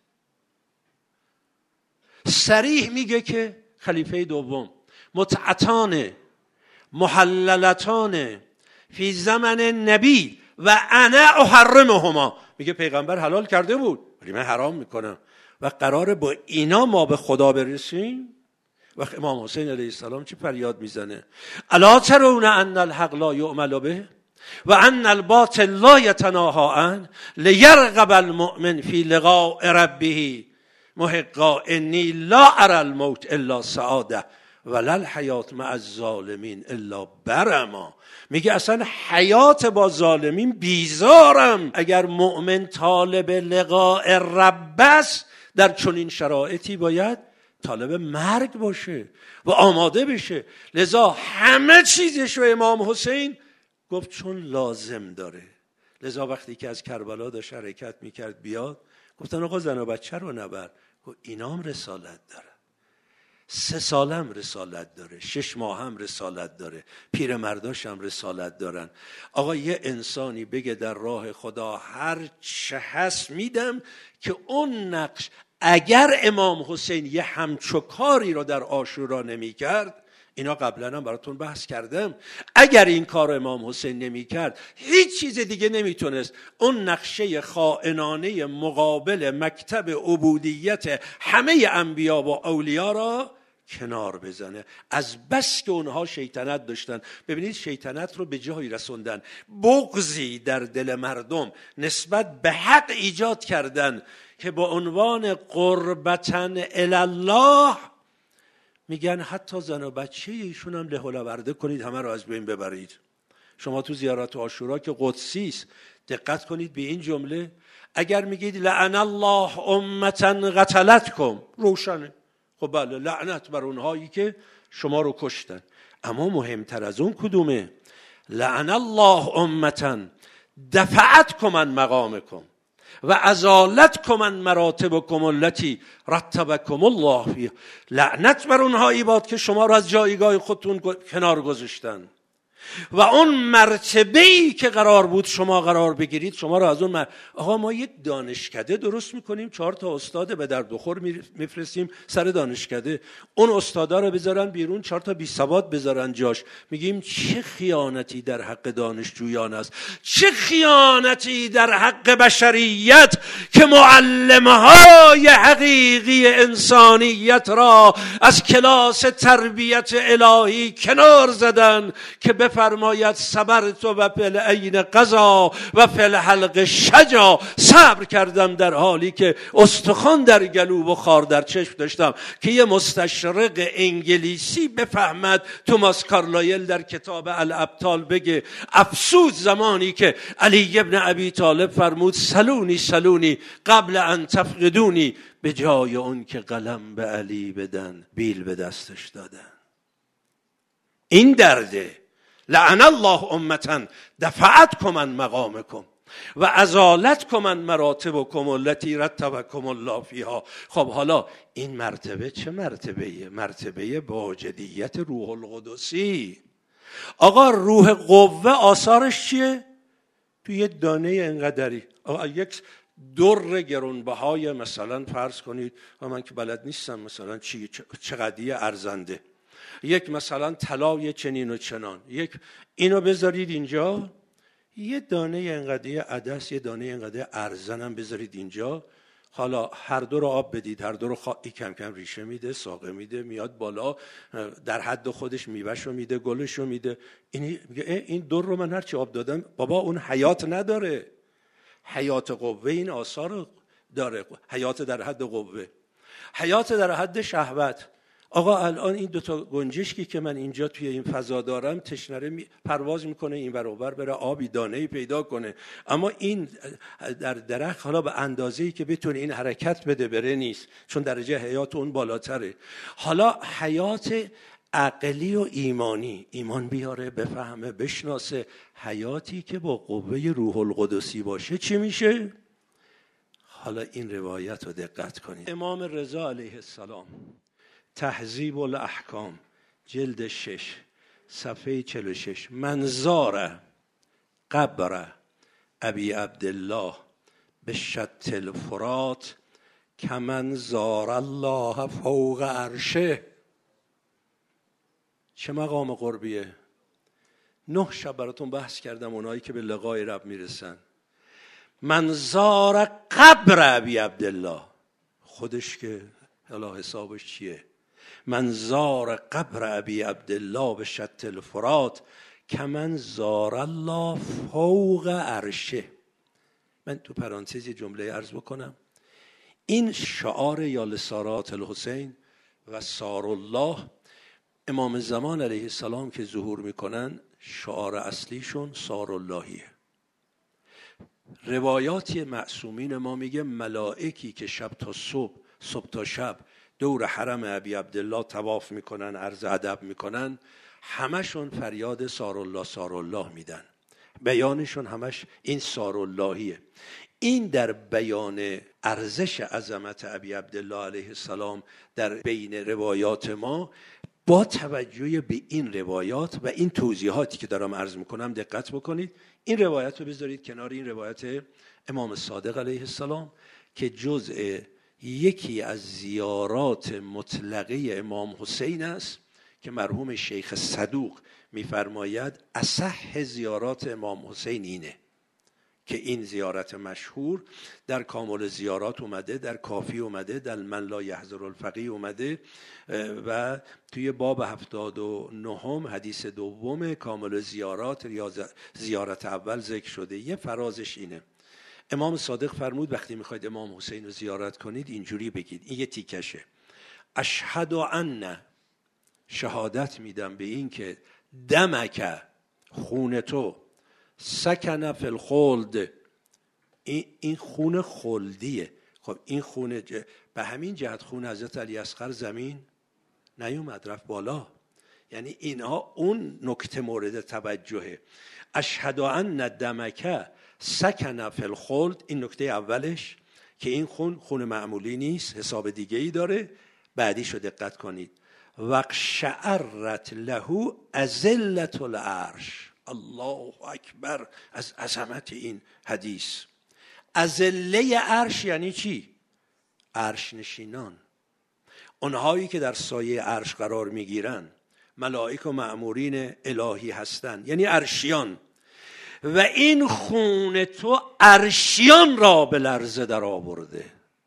صریح میگه که خلیفه دوم متعتان محللتان فی زمن نبی و انا احرمهما، میگه پیغمبر حلال کرده بود ولی من حرام میکنم و قراره با اینا ما به خدا برسیم. و امام حسین علیه السلام چی فریاد میزنه؟ الا ترون ان الحق لا یعمل به و ان الباطل لا یتناهی عنه لیرغب المؤمن فی لقاء ربه محقا انی لا ارى الموت الا سعاده ولا الحیات مع الظالمین الا برما. میگه اصلا حیات با ظالمین بیزارم. اگر مؤمن طالب لقاء رب است در چنین شرایطی باید طالب مرگ باشه و آماده بشه. لذا همه چیزش رو امام حسین گفت چون لازم داره. لذا وقتی که از کربلا داشت حرکت میکرد بیاد، گفتن آقا زن و بچه رو نبر. اینا هم رسالت داره. 3 سال هم رسالت داره، 6 ماه هم رسالت داره، پیرمرداش هم رسالت دارن. آقا یه انسانی بگه در راه خدا هر چه هست میدم، که اون نقش اگر امام حسین یه همچو کاری رو در عاشورا نمی کرد، اینا قبلا هم براتون بحث کردم، اگر این کار امام حسین نمی کرد هیچ چیز دیگه نمیتونست اون نقشه خائنانه مقابل مکتب عبودیت همه انبیا و اولیا را کنار بزنه. از بس که اونها شیطنت داشتن. ببینید شیطنت رو به جایی رسوندن، بغضی در دل مردم نسبت به حق ایجاد کردن که با عنوان قربتن الالله میگن حتی زن و بچه ایشون هم له‌ول‌آورده کنید، همه رو از بین ببرید. شما تو زیارت عاشورا که قدسی است دقت کنید به این جمله. اگر میگید لعن الله امتا قتلتکم، روشنه. خب بله، لعنت بر اونهایی که شما رو کشتن. اما مهمتر از اون کدومه؟ لعن الله امتا دفعتکم عن مقامکم و ازالتکم عن مراتبکم التي رتبکم الله فیها. لعنت بر اونهایی باد که شما رو از جایگاه خودتون کنار گذاشتن و اون مرتبه‌ای که قرار بود شما قرار بگیرید شما رو از اون آقا ما یک دانشکده درست میکنیم، 4 تا استاد به درد بخور میفرستیم سر دانشکده، اون استادا رو بذارن بیرون، 4 تا بی سواد بذارن جاش. میگیم چه خیانتی در حق دانشجویان است، چه خیانتی در حق بشریت که معلم‌های حقیقی انسانیت را از کلاس تربیت الهی کنار زدن که بفرماید صبرت و فی العین قضا و فی الحلق شجا. صبر کردم در حالی که استخوان در گلو و خار در چشم داشتم. که یه مستشرق انگلیسی بفهمد توماس کارلایل در کتاب الابطال بگه افسوس زمانی که علی ابن ابی طالب فرمود سلونی سلونی قبل ان تفقدونی، به جای اون که قلم به علی بدن بیل به دستش دادن. این درده. لعن الله امتا دفعتکم عن مقامکم و ازالتکم عن مراتبکم التي رتبکم الله فیها. خب حالا این مرتبه چه مرتبه‌ایه؟ مرتبه واجدیت روح القدسی. آقا روح قوه آثارش چیه؟ تو یه دانه انقدری. آقا یک در گرانبهای مثلا فرض کنید، من که بلد نیستم مثلا چقدیه ارزنده، یک مثلا طلای چنین و چنان، یک اینو بذارید اینجا، یه دانه انقدر عدس، یه دانه انقدر ارزن هم بذارید اینجا. حالا هر دو رو آب بدید، هر دو رو کم کم ریشه میده، ساقه میده، میاد بالا، در حد خودش میوه‌شو میده، گلشو میده. این در رو من هرچی آب دادم، بابا اون حیات نداره، حیات قوه این آثار داره، حیات در حد قوه، حیات در حد شهوت. آقا الان این دوتا گنجشکی که من اینجا توی این فضا دارم، تشنره پرواز میکنه این ور اون ور بره آبی دانه‌ای پیدا کنه، اما این در درخت حالا به اندازه‌ای که بتونه این حرکت بده بره نیست، چون درجه حیات اون بالاتره. حالا حیات عقلی و ایمانی، ایمان بیاره، بفهمه، بشناسه، حیاتی که با قوه روح القدسی باشه چی میشه؟ حالا این روایت رو دقت کنید. امام رضا علیه السلام، تهذیب الاحکام، جلد 6 صفحه 46، من زار قبر ابی عبدالله به شط الفرات کمن زار الله فوق عرشه. چه مقام قربیه؟ 9 شب براتون بحث کردم اونایی که به لقای رب میرسن. من زار قبر ابی عبدالله، خودش که حالا حسابش چیه؟ من زار قبر ابی عبدالله به شط الفرات کمن زار الله فوق عرشه. من تو پرانتز جمله عرض بکنم، این شعار یا لسارات الحسین و سار الله، امام زمان علیه السلام که ظهور میکنن شعار اصلیشون سار اللهیه. روایاتی معصومین ما میگه ملائکی که شب تا صبح تا شب دور حرم ابی عبدالله طواف میکنن، عرض ادب میکنن، همشون فریاد سار الله میدن، بیانشون همش این سار اللهیه. این در بیان ارزش عظمت ابی عبدالله علیه السلام در بین روایات ما، با توجه به این روایات و این توضیحاتی که دارم عرض میکنم دقت بکنید. این روایت رو بذارید کنار این روایت امام صادق علیه السلام که جزء یکی از زیارات مطلقه امام حسین است که مرحوم شیخ صدوق میفرماید اصح زیارات امام حسین اینه، که این زیارت مشهور در کامل زیارات اومده، در کافی اومده، در من لا یحضر الفقیه اومده و توی باب 79 حدیث دوم کامل زیارات یا زیارت اول ذکر شده. یه فرازش اینه، امام صادق فرمود وقتی میخواید امام حسین رو زیارت کنید اینجوری بگید، این یه تیکشه، اشهد ان، شهادت میدم به این که دمک، خون تو، سکن فی الخلد، این خون خلدیه. خب این خون به همین جهت خون حضرت علی اصغر زمین نیومد، رفت بالا، یعنی اینها اون نکته مورد توجهه. اشهد ان دمک سکن فی الخلد، این نکته اولش که این خون معمولی نیست، حساب دیگه ای داره. بعدیشو دقت کنید، وقشعرت له اذلة العرش. الله اکبر از عظمت این حدیث. اذله عرش یعنی چی؟ عرش نشینان، اونهایی که در سایه عرش قرار میگیرن، ملائک و مأمورین الهی هستن، یعنی عرشیان. و این خون تو عرشیان را به لرزه در آورده.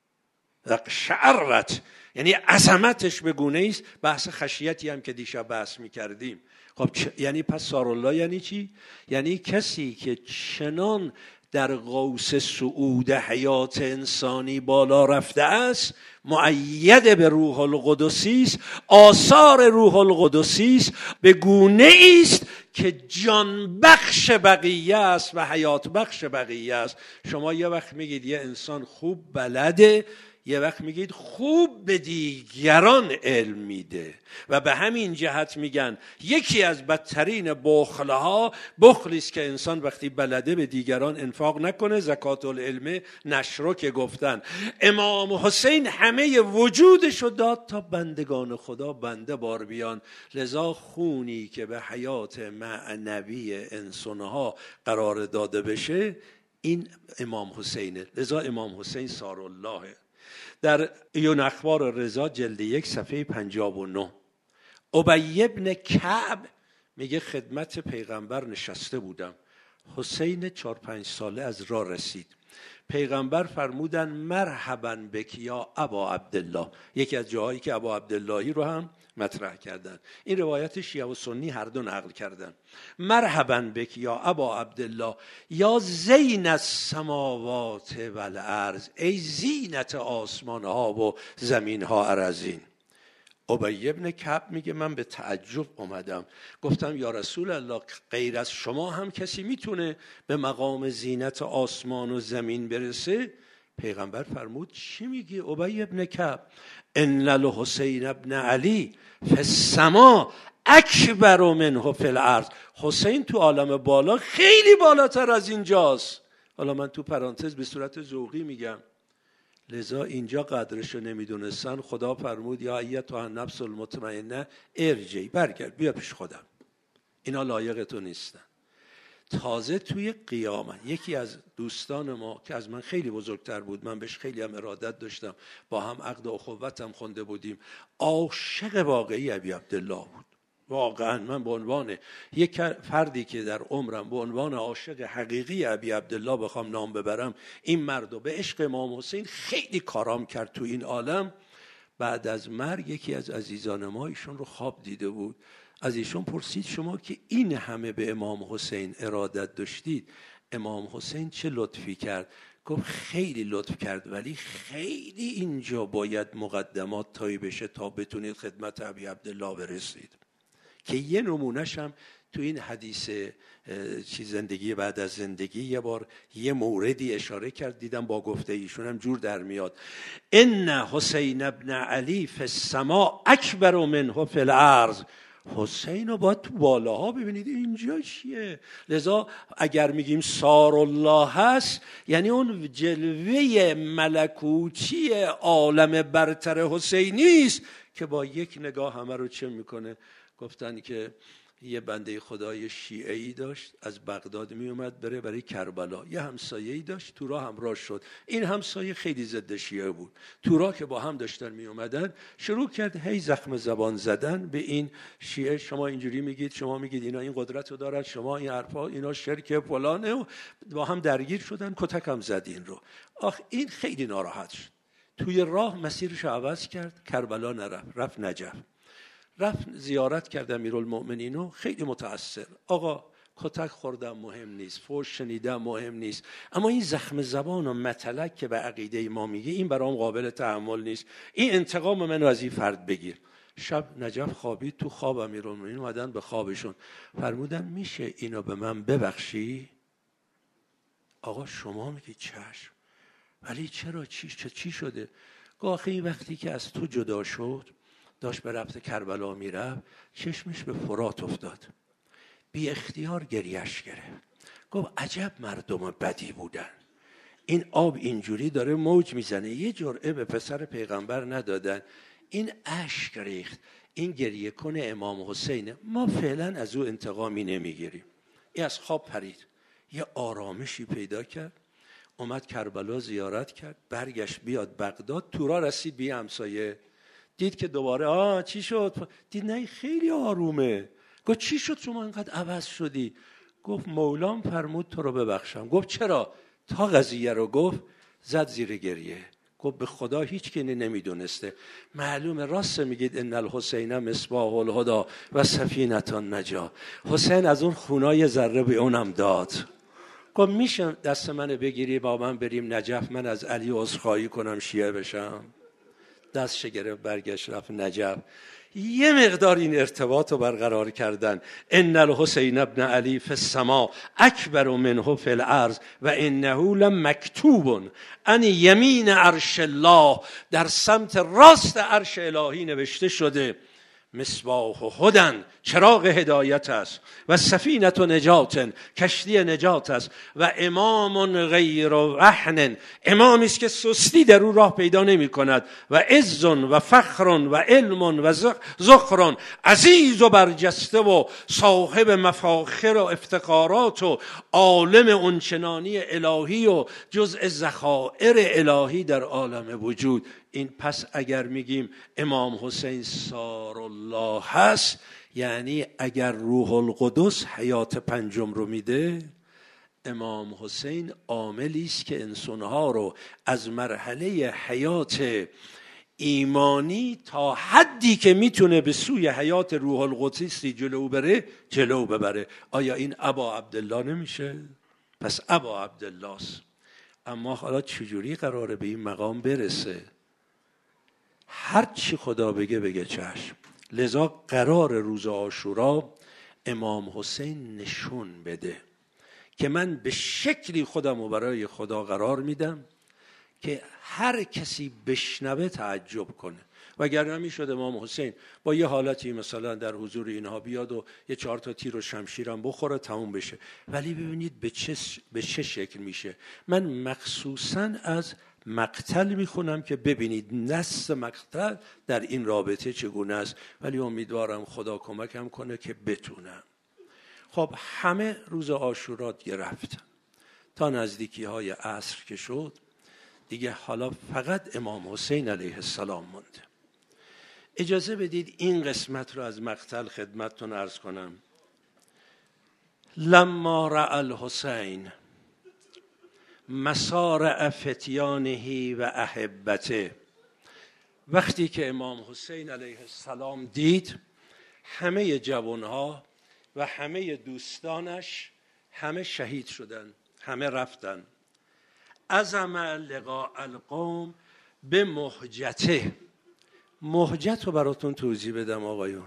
وقشعرت یعنی عظمتش به گونه است. بحث خشیتی هم که دیشب بحث میکردیم. خب یعنی پس سار الله یعنی چی؟ یعنی کسی که چنان در قوس صعود حیات انسانی بالا رفته است، مؤید به روح القدسی است، آثار روح القدسی است، به گونه است که جان بخش بقیه است و حیات بخش بقیه است. شما یه وقت میگید یه انسان خوب بلده، یه وقت میگید خوب به دیگران علم میده، و به همین جهت میگن یکی از بدترین بخلها بخلی است که انسان وقتی بلده به دیگران انفاق نکنه. زکات العلم نشرو که گفتن امام حسین همه وجودشو داد تا بندگان خدا بنده بار بیان. لذا خونی که به حیات معنوی انسانها قرار داده بشه این امام حسینه. لذا امام حسین سار الله. در ایون اخبار رضا جلد 1 صفحه 59 ابی بن کعب میگه خدمت پیغمبر نشسته بودم، حسین 4-5 ساله از راه رسید، پیغمبر فرمودن مرحبا بک یا ابا عبدالله. یکی از جاهایی که ابا عبداللهی رو هم مطرح کردن. این روایت شیعه و سنی هر دو نقل کردن. مرحبا بک یا ابا عبدالله یا زین السماوات و الارض، ای زینت آسمان ها و زمین ها ارزین. ابی بن کعب میگه من به تعجب اومدم، گفتم یا رسول الله غیر از شما هم کسی میتونه به مقام زینت آسمان و زمین برسه؟ پیغمبر فرمود چی میگی ابی بن کعب؟ ان الحسین ابن علی فی السما اکبر منه فی الارض. حسین تو عالم بالا خیلی بالاتر از اینجاست. حالا من تو پرانتز به صورت ذوقی میگم، لذا اینجا قدرشو نمیدونستن، خدا فرمود یا ایتها النفس المطمئنه ارجعی، برگرد بیا پیش خودم، اینا لایق تو نیستن. تازه توی قیامت یکی از دوستان ما که از من خیلی بزرگتر بود، من بهش خیلی هم ارادت داشتم، با هم عقد اخوت هم خونده بودیم، عاشق واقعی ابی عبدالله بود. واقعا من به عنوان یک فردی که در عمرم به عنوان عاشق حقیقی ابی عبدالله بخوام نام ببرم، این مردو به عشق امام حسین خیلی کارام کرد تو این عالم. بعد از مرگ یکی از عزیزان ما ایشون رو خواب دیده بود، از ایشون پرسید شما که این همه به امام حسین ارادت داشتید، امام حسین چه لطفی کرد؟ گفت خیلی لطف کرد، ولی خیلی اینجا باید مقدمات طی بشه تا بتونید خدمت ابی عبدالله برسید. که یه نمونهش هم تو این حدیث زندگی بعد از زندگی یه بار یه موردی اشاره کرد، دیدم با گفته ایشون هم جور در میاد. ان حسین ابن علی فی السما اکبر منه فی الارض. حسین رو باید تو بالاها ببینید، اینجا چیه؟ لذا اگر میگیم سار الله هست، یعنی اون جلوه ملکوتی عالم برتر حسینی است که با یک نگاه همه رو چه میکنه. گفتن که یه بنده خدای شیعه‌ای داشت، از بغداد می اومد بره برای کربلا، یه همسایه‌ای داشت، تو راه همراه شد. این همسایه خیلی ضد شیعه بود. تو راه که با هم داشتن می اومدن، شروع کرد هی زخم زبان زدن به این شیعه، شما اینجوری میگید، شما میگید اینا این قدرت رو دارن، شما این حرفا، اینا شرک فلانه، و با هم درگیر شدن، کتک هم زد این رو. این خیلی ناراحت شد، توی راه مسیرش عوض کرد، کربلا نرفت، رفت نجف. رفت زیارت کرد امیرالمؤمنینو، خیلی متأثر. آقا کتک خوردم مهم نیست، فحش شنیدم مهم نیست، اما این زخم زبان و متلک که به عقیده ما میگه این برام قابل تحمل نیست، این انتقام منو از این فرد بگیر. شب نجف خوابید، تو خواب امیرالمؤمنین اومدن به خوابشون، فرمودن میشه اینو به من ببخشی؟ آقا شما میگی چشم، ولی چرا چی شده؟ گاه این وقتی که از تو جدا شد، داشت به رفت کربلا میرفت، چشمش به فرات افتاد، بی اختیار گریش گرفت. گفت عجب مردم بدی بودن، این آب اینجوری داره موج میزنه، یه جرعه به پسر پیغمبر ندادن، این اشک ریخت، این گریه کنه امام حسینه، ما فعلا از او انتقامی نمیگیریم. این از خواب پرید، یه آرامشی پیدا کرد، اومد کربلا زیارت کرد، برگشت بیاد بغداد، تو راه رسید به همسایه، دید که دوباره چی شد؟ دید نه خیلی آرومه. گفت چی شد شما اینقدر عوض شدی؟ گفت مولام فرمود تو رو ببخشم. گفت چرا؟ تا قضیه رو گفت زد زیر گریه. گفت به خدا هیچ کی نمیدونسته. معلومه راست میگید ان الحسین مصباح الهدی و سفینه النجات. حسین از اون خونای ذره به اونم داد. گفت میشه دست منو بگیری با من بریم نجف، من از علی عذرخواهی کنم شیعه بشم؟ دستش گرفت، برگشت رفت نجف. یه مقدار این ارتباط رو برقرار کردن. ان الحسین ابن علی فی السما اکبر منه فی الارض و انه لمکتوب ان یمین عرش الله، در سمت راست عرش الهی نوشته شده مصباح هدن، چراغ هدایت است، و سفینه نجات، کشتی نجات است، و امام غیر وهن، امامی است که سستی در او راه پیدا نمی کند، و عز و فخر و علم و ذخر، عزیز و برجسته و صاحب مفاخر و افتخارات و عالم اونچنانی الهی و جزء ذخایر الهی در عالم وجود. این پس اگر میگیم امام حسین سار الله هست، یعنی اگر روح القدس حیات پنجم رو میده، امام حسین عاملی است که انسانها رو از مرحله حیات ایمانی تا حدی که میتونه به سوی حیات روح القدسی جلو ببره. آیا این ابا عبدالله نمیشه؟ پس ابا عبدالله است. اما حالا چجوری قراره به این مقام برسه؟ هر چی خدا بگه چشم. لذا قرار روز عاشورا امام حسین نشون بده که من به شکلی خودم رو برای خدا قرار میدم که هر کسی بشنوه تعجب کنه. وگرنه میشد امام حسین با یه حالتی مثلا در حضور اینها بیاد و یه 4 تا تیر و شمشیرم بخوره تموم بشه. ولی ببینید به چه شکل میشه. من مخصوصاً از مقتل میخونم که ببینید نص مقتل در این رابطه چگونه است، ولی امیدوارم خدا کمکم کنه که بتونم. خب همه روز عاشورا گرفتن تا نزدیکی های عصر که شد دیگه حالا فقط امام حسین علیه السلام مونده. اجازه بدید این قسمت رو از مقتل خدمتتون عرض کنم. لما رأى الحسین مسارع فتیانه و احبته، وقتی که امام حسین علیه السلام دید همه جوانها و همه دوستانش همه شهید شدن، همه رفتن. عزم لقاء القوم به مهجته. مهجت رو براتون توضیح بدم آقایون.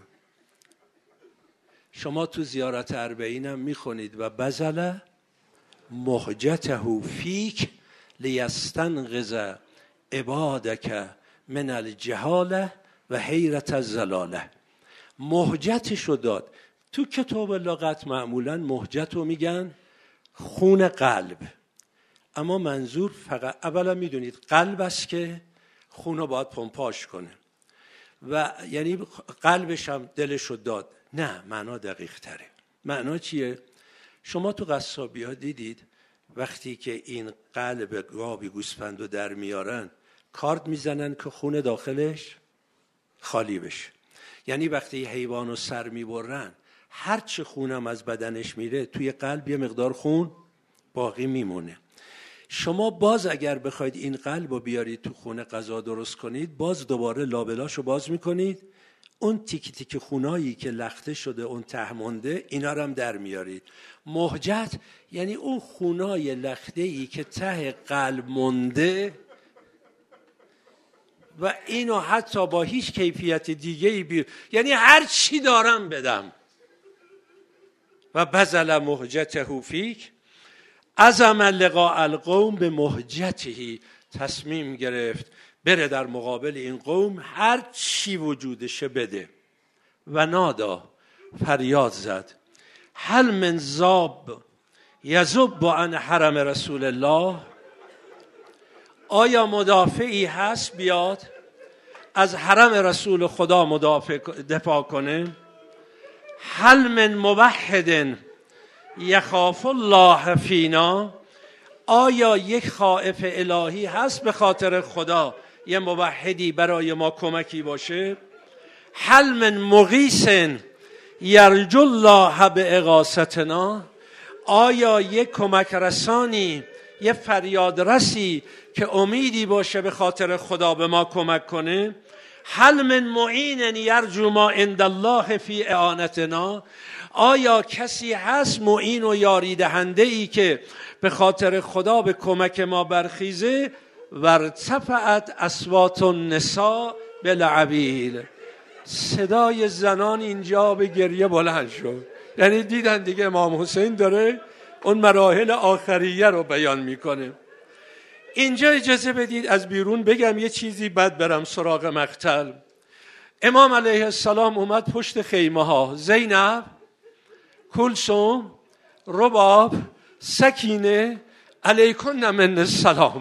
شما تو زیارت اربعین هم میخونید و بذل مهجته فیک لیستنقذ عبادک من الجهاله و حیرت الزلاله. مهجتشو داد. تو کتاب لغت معمولا مهجت رو میگن خون قلب، اما منظور فقط اولا میدونید قلب است که خون رو باید پمپاژ کنه و یعنی قلبش هم دلشو داد. نه، معنا دقیق تره. معنا چیه؟ شما تو قصابی ها دیدید وقتی که این قلب گاوی گوسفند رو در میارن کارد میزنن که خون داخلش خالی بشه. یعنی وقتی حیوان رو سر میبرن هر چه خونم از بدنش میره توی قلب یه مقدار خون باقی میمونه. شما باز اگر بخواید این قلب رو بیارید تو خونه غذا درست کنید، باز دوباره لابلاشو باز میکنید، اون تیک تیک خونایی که لخته شده اون ته مونده اینا رو هم در میارید. مهجت یعنی اون خونای لخته‌ای که ته قلب مونده و اینو حتی با هیچ کیفیت دیگه‌ای یعنی هر چی دارم بدم. و بذل مهجته فیک عزم لقاء القوم به مهجته، تصمیم گرفت بره در مقابل این قوم هر چی وجودشه بده. و نادا، فریاد زد، هل من ذاب یذب عن حرم رسول الله. آیا مدافعی هست بیاد از حرم رسول خدا دفاع کنه؟ هل من موحد یخاف الله فینا. آیا یک خائف الهی هست به خاطر خدا یه موحدی برای ما کمکی باشه؟ هل من مغیث یرجو الله به اغاثتنا. آیا یک کمک رسانی، یه فریاد رسی که امیدی باشه به خاطر خدا به ما کمک کنه؟ هل من معین یرجو ما عند الله فی اعانتنا. آیا کسی هست معین و یاری دهنده ای که به خاطر خدا به کمک ما برخیزه؟ ورتفعت اصوات النساء بالعبیل. صدای زنان اینجا به گریه بلند شد. یعنی دیدن دیگه امام حسین داره اون مراحل آخریه رو بیان میکنه. اینجا اجازه بدید از بیرون بگم یه چیزی، بعد برم سراغ مقتل. امام علیه السلام اومد پشت خیمه ها. زینب، کلثوم، رباب، سکینه، علیکن من السلام.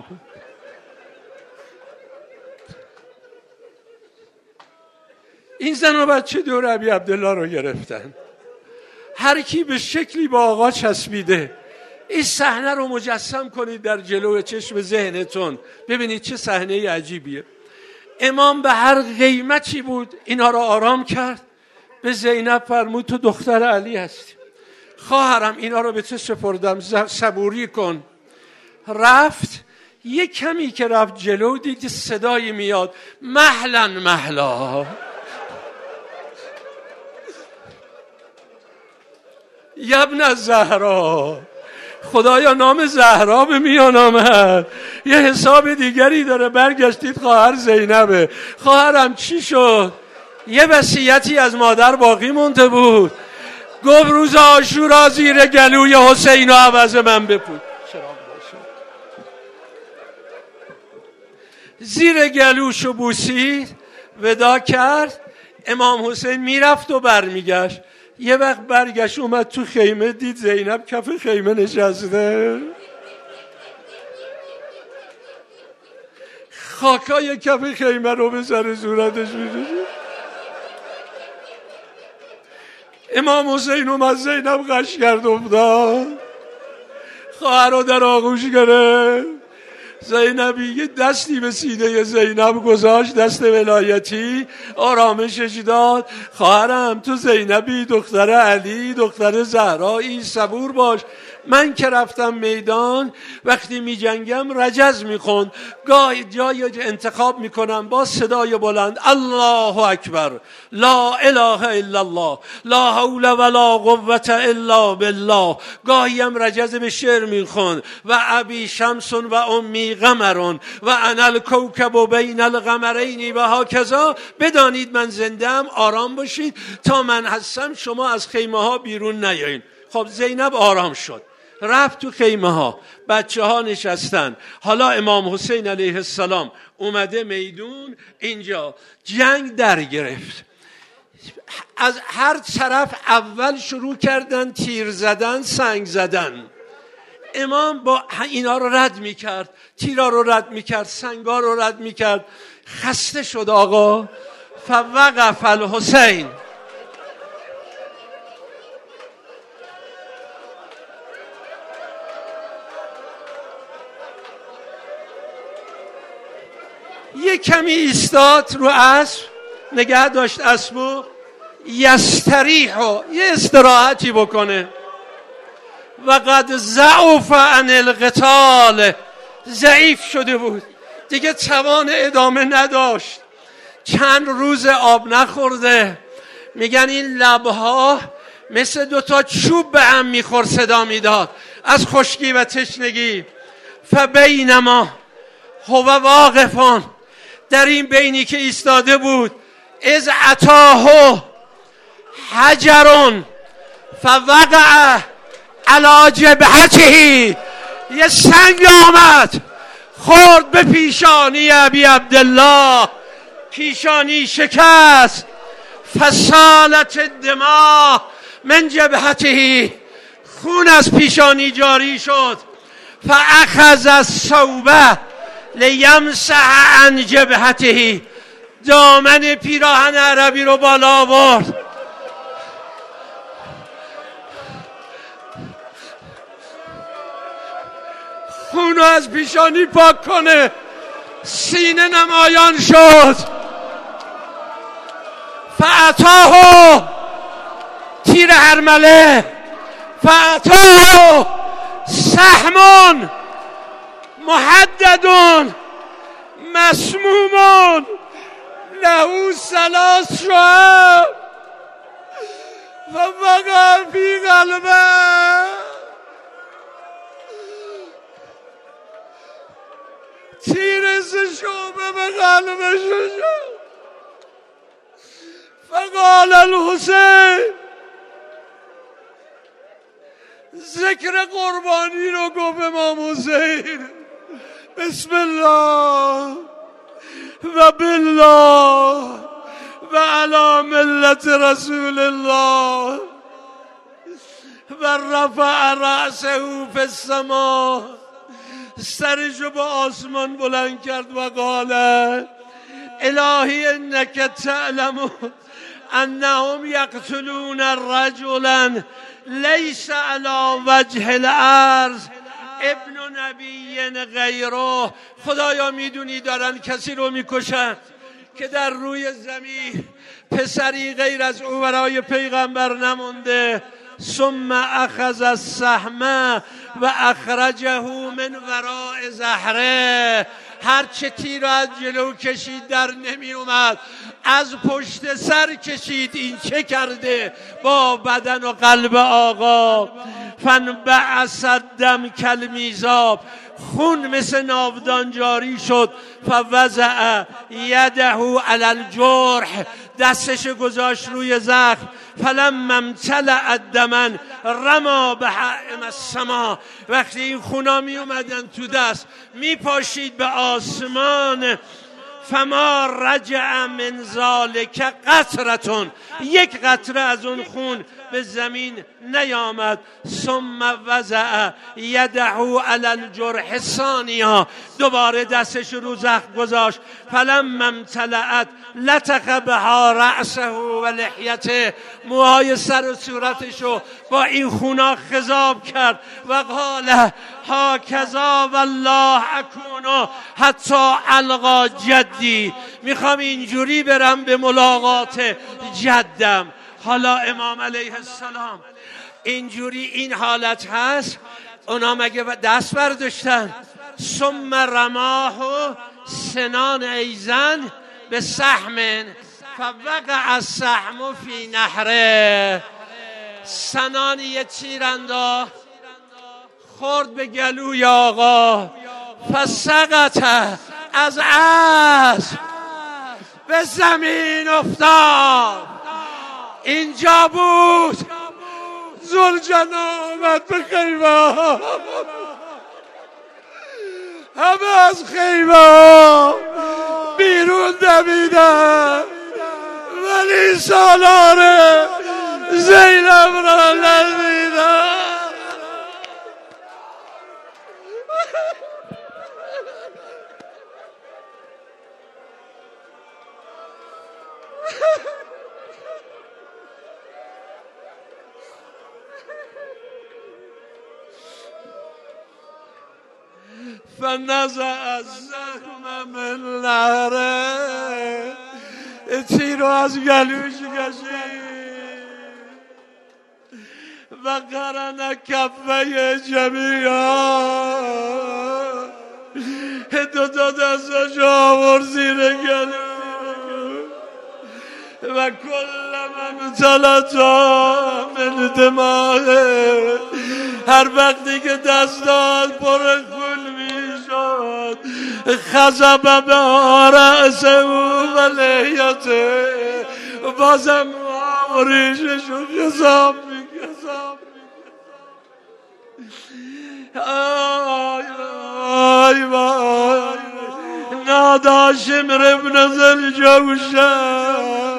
این زن و بچه دور ابی عبدالله رو گرفتن. هر کی به شکلی با آقا چسبیده. این صحنه رو مجسم کنید در جلو چشم ذهنتون، ببینید چه صحنه عجیبیه. امام به هر قیمتی بود اینا رو آرام کرد. به زینب فرمود تو دختر علی هستی. خواهرم اینا رو به تو سپردم، صبوری کن. رفت. یک کمی که رفت جلو دید صدایی میاد، مهلا مهلا. یبن زهرا، خدایا نام زهرا به میان آمد. یه حساب دیگری داره. برگشتید خواهر زینبه. خواهرم چی شد؟ یه وصیتی از مادر باقی مونده بود. گفت روز عاشورا زیر گلوی حسین و عوض من بپوش. زیر گلوشو بوسید، ودا کرد. امام حسین میرفت و برمیگشت. یه وقت برگشت اومد تو خیمه، دید زینب کف خیمه نشسته. خاکای کف خیمه رو به سر صورتش می‌ریزه. امام حسین اومد، زینب غش کرد افتاد. خواهر رو در آغوش گرفت. زینبی یه دستی به سینه زینب گذاشت، دست ولایتی، آرامشش داد. خواهرم تو زینبی، دختر علی، دختر زهرایی، صبور باش. من که رفتم میدان وقتی می جنگم رجز می خوند، گاهی جای انتخاب می کنم با صدای بلند الله اکبر، لا اله الا الله، لا حول ولا قوة الا بالله. گاهی هم رجز به شعر می خوند، و ابی شمس و امی قمر و انا الکوکب بین القمرین و هکذا. بدانید من زنده ام، آرام باشید، تا من هستم شما از خیمه ها بیرون نیایین. خب زینب آرام شد، رفت تو خیمه ها، بچه ها نشستن. حالا امام حسین علیه السلام اومده میدون. اینجا جنگ در گرفت. از هر طرف اول شروع کردن تیر زدن، سنگ زدن. امام با اینا رو رد میکرد، تیرا رو رد میکرد، سنگا رو رد میکرد. خسته شد آقا. فوقف الحسین، یک کمی ایستاد رو اسب، نگه داشت اسبو، یستریحو، یه استراحتی بکنه. و قد ضعف عن القتال، ضعیف شده بود دیگه، توان ادامه نداشت. چند روز آب نخورده. میگن این لبها مثل دوتا چوب به هم میخور صدا میداد از خشکی و تشنگی. فبینما هو واقفان، در این بینی که ایستاده بود، از اتاه حجرون فوقع علی جبهته، یه سنگ آمد خورد به پیشانی ابی عبدالله، پیشانی شکست. فسالت الدماء من جبهته، خون از پیشانی جاری شد. فاخذ الثوبه لیمسح عن جبهته، دامن پیراهن عربی رو بالا آورد. خونو از پیشانی پاک کنه. سینه نمایان شد. فاتاه تیر هرمله، فاتاه سهم محدد مسموم له 3 شعب فوقع فی قلبه. تیر 3 شعبه به قلبش شد. فقال الحسین، ذکر قربانی رو گفت امام حسین، بسم الله و بالله و علی ملت رسول الله. و رفع رأسه فی السماء، سرشو به آسمان بلند کرد و قال الهی انک تعلم انهم یقتلون رجلا لیس علی وجه الارض ابن نبی غیره. خدایا میدونی دارن کسی رو میکشن که در روی زمین پسری غیر از او برای پیغمبر نمونده. ثم اخذ السهم و اخرجه من وراء ظهره. هر چه تیر را از جلو کشید در نمی اومد، از پشت سر کشید. این چه کرده با بدن و قلب آقا؟ فانبعث الدم کالمیزاب، خون مثل ناودان جاری شد. فوضع یده علی الجرح، دستش گذاشت روی زخم. فلما امتلأ دما رما بحائم السما، وقتی این خونا می اومدن تو دست می پاشید به آسمان. فما رجع من ذلک قطرة، یک قطره از اون خون به زمین نیامد. ثم وضع یده علی الجرح ثانیا، دوباره دستش رو زخم گذاشت. فلما امتلأت لطخ بها رأسه و لحیته، موهای سر و صورتشو با این خونا خضاب کرد. و قال هکذا والله اکون حتی القا جدی، میخوام اینجوری برم به ملاقات جدم. حالا امام علیه السلام اینجوری این حالت هست، اونا مگه دست برداشتن؟ ثم رماه سنان ایزن به سهم فوقع السهم فی نهره. سنان یه تیر انداخت خورد به گلوی آقا. فسقط، از اسب به زمین افتاد. اینجا بود ذوالجلال آمد به خیمه، همه از خیمه بیرون دویدن، ولی سالار زینب را ندیدن. فنزع الزخم من نهره، تیر رو از گلوش کشید. و قرن کفه جمیعا، دو دستش آورد زیر گلو. و کلما امتلأ من دماغه، هر وقتی که دست داد پر خون میشد. خضب به رأسه و لحیته، بازم ریشش رو خضاب میکرد. آی وای، نادى شمر ابن ذي الجوشن،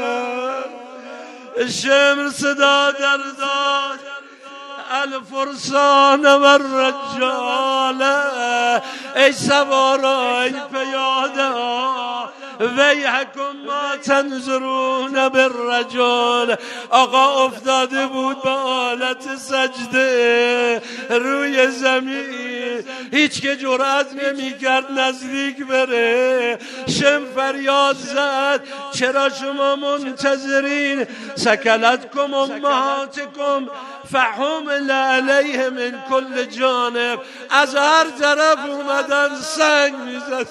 الشمر صدا در داد الفرسان و الرجال. ای سوارا، ای پیاده ها، ویحکم ما تنظرون بالرجل. آقا افتاده بود به حالت سجده روی زمین، هیچ که جرأت نمی کرد نزدیک بره. شم فریاد زد چرا شما منتظرین؟ سکلتکم امهاتکم فحمل علیه من کل جانب، از هر طرف اومدن سنگ میزد.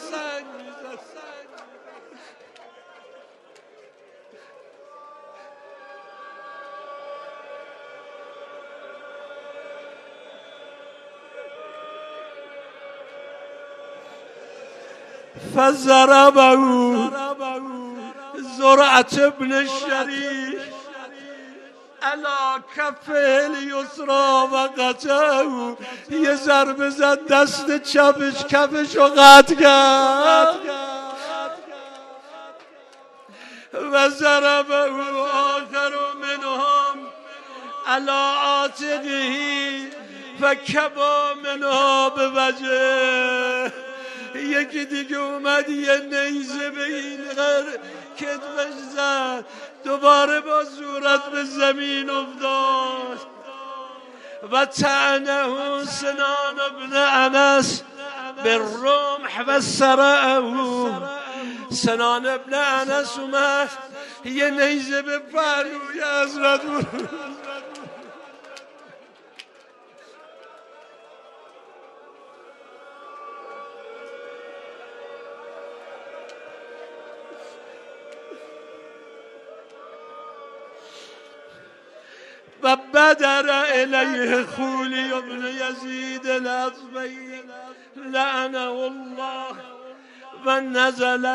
فضربه زرعة ابن الشریف علی کف الیسرا و قطعه، یه ضربه زد دست چپش، کفش رو قطع کرد. و ضربه آخر منهم علی عاتقه فکبا منها به وجه. یکی دیگه اومد یه نیزه به این کتفش زد، دوباره با صورت به زمین افتاد. و طعنه سنان ابن انس به رمح و سرعه. سنان ابن انس اومد یه نیزه به پهلوی حضرت و بدر الیه خولی ابن یزید الاصبعی لعنه الله و نزل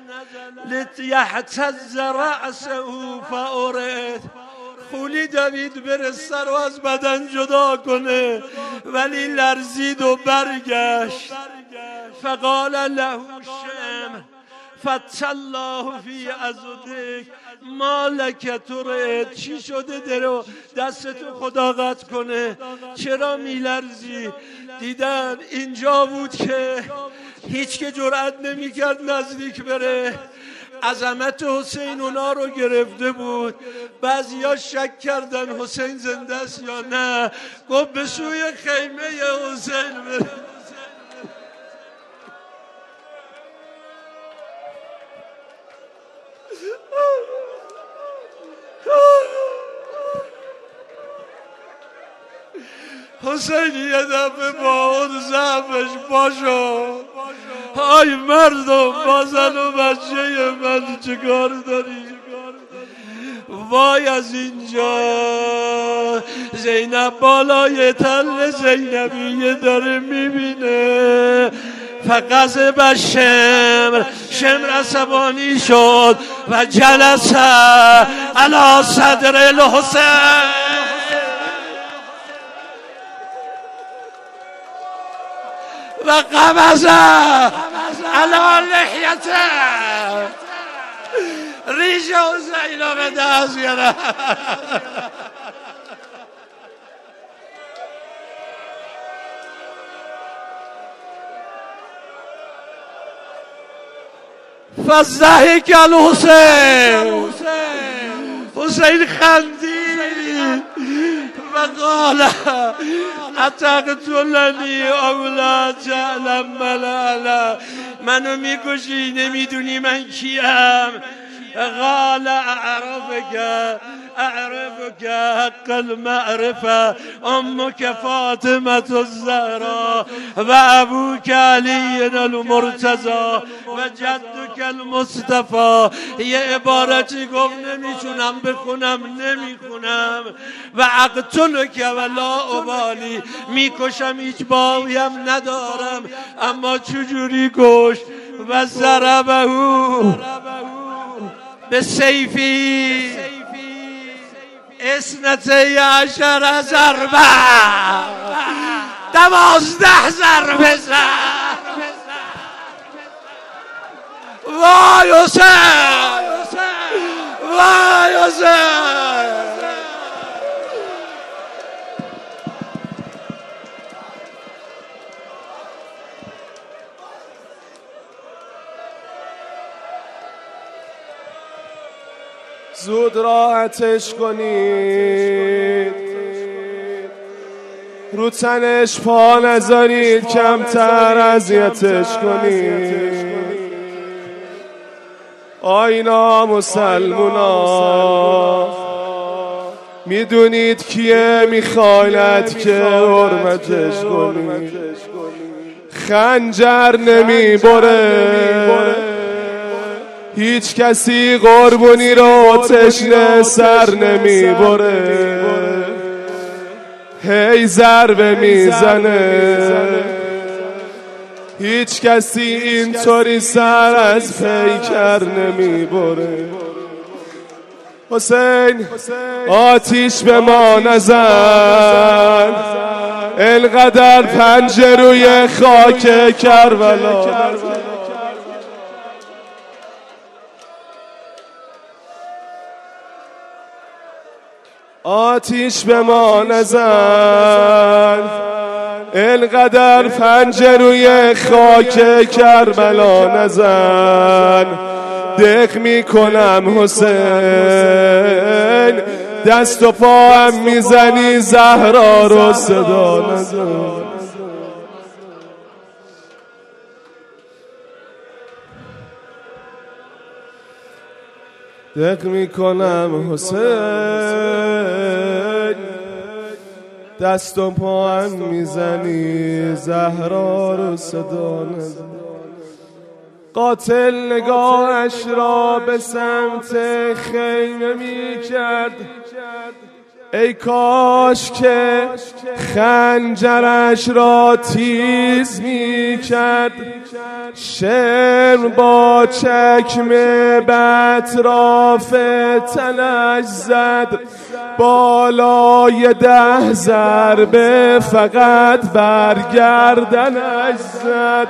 لیهتز رأسه فأرد. خولی دوید بره سر و از بدن جدا کنه ولی لرزید و برگشت. فقال له شمر فتح الله فی عضدک ما لک ترد، چی شده درو دستتو خدا قطع کنه، چرا میلرزی؟ دیدن اینجا بود که هیچ که جرأت نمیکرد نزدیک بره. عظمت حسین اونا رو گرفته بود. بعضیا شک کردن حسین زنده است یا نه. گفت به سوی خیمه حسین بره. حسین یه دفعه با اون ضعفش باشو های مردم با زن و بچه من چیکار داری؟ وای از اینجا زینب بالای تل زینبیه داره میبینه. فغضب شمر عصبانی شد و جلسه علی صدر الحسین و قبض علی لحیته. ریش حسین رو به دست گرفت. فضحک الحسین، حسین خندید و قال اتقتلنی اولا تعلم ملالا، منو میکشی نمیدونی من کیم؟ قال اعرفك حق المعرفه امك فاطمه الزهراء و ابوك علی المرتضی و جدك المصطفى. یه عبارتی گفت نمیتونم بخونم نمیخونم. و اقتلک ولا ابالی، میکشم هیچ باویم ندارم اما چجوری کش؟ و ضربه به سیفی 12 ضربه، 12 ضربه زد. وای حسین، وای حسین. زود را آتش کنید، رو تنش پا نذارید، کمتر اذیتش کنید. آینا مسلمونا میدونید کیه میخواید که حرمتش کنید. خنجر نمیبره، هیچ کسی قربونی رو تشنه سر نمیبره. هی ضربه میزنه، هیچ کسی اینطوری سر از پیکر نمیبره. حسین آتیش به ما نزن، اینقدر پنجه روی خاک کربلا نزن. آتیش به ما نزن، اینقدر پنجه روی خاک کربلا نزن. دق میکنم حسین، دست و پاهم میزنی، زهرا رو صدا نزن. دق میکنم حسین، دست و پاهم میزنی، زهرا رو صدا نزن. قاتل نگاهش را به سمت خیمه میکرد، ای کاش که خنجرش را تیز می کرد، شرم با چکم به اطراف تنش زد، بالای 10 ضربه فقط برگردنش زد.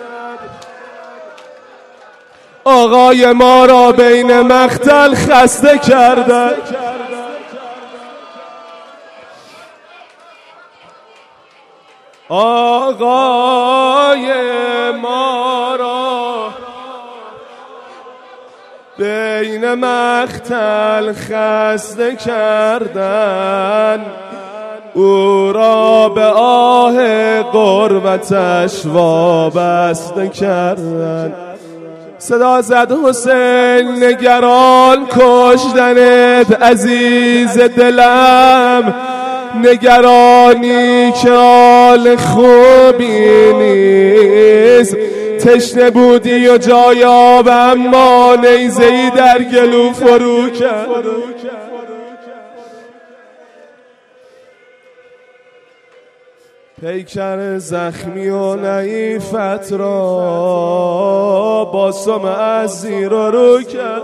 آقای ما را بین مقتل خسته کردن، آقای ما را بین مقتل خسته کردن، او را به آه غربتش وابسته کردن. صدا زد حسین نگران کشتنت عزیز دلم، نگرانی که حال خوبی نیست، تشنه بودی و جای آب اما نیزه‌ای در گلو فرو کرد. پیکر زخمی و نعیفت را با سم از زیر و رو کرد.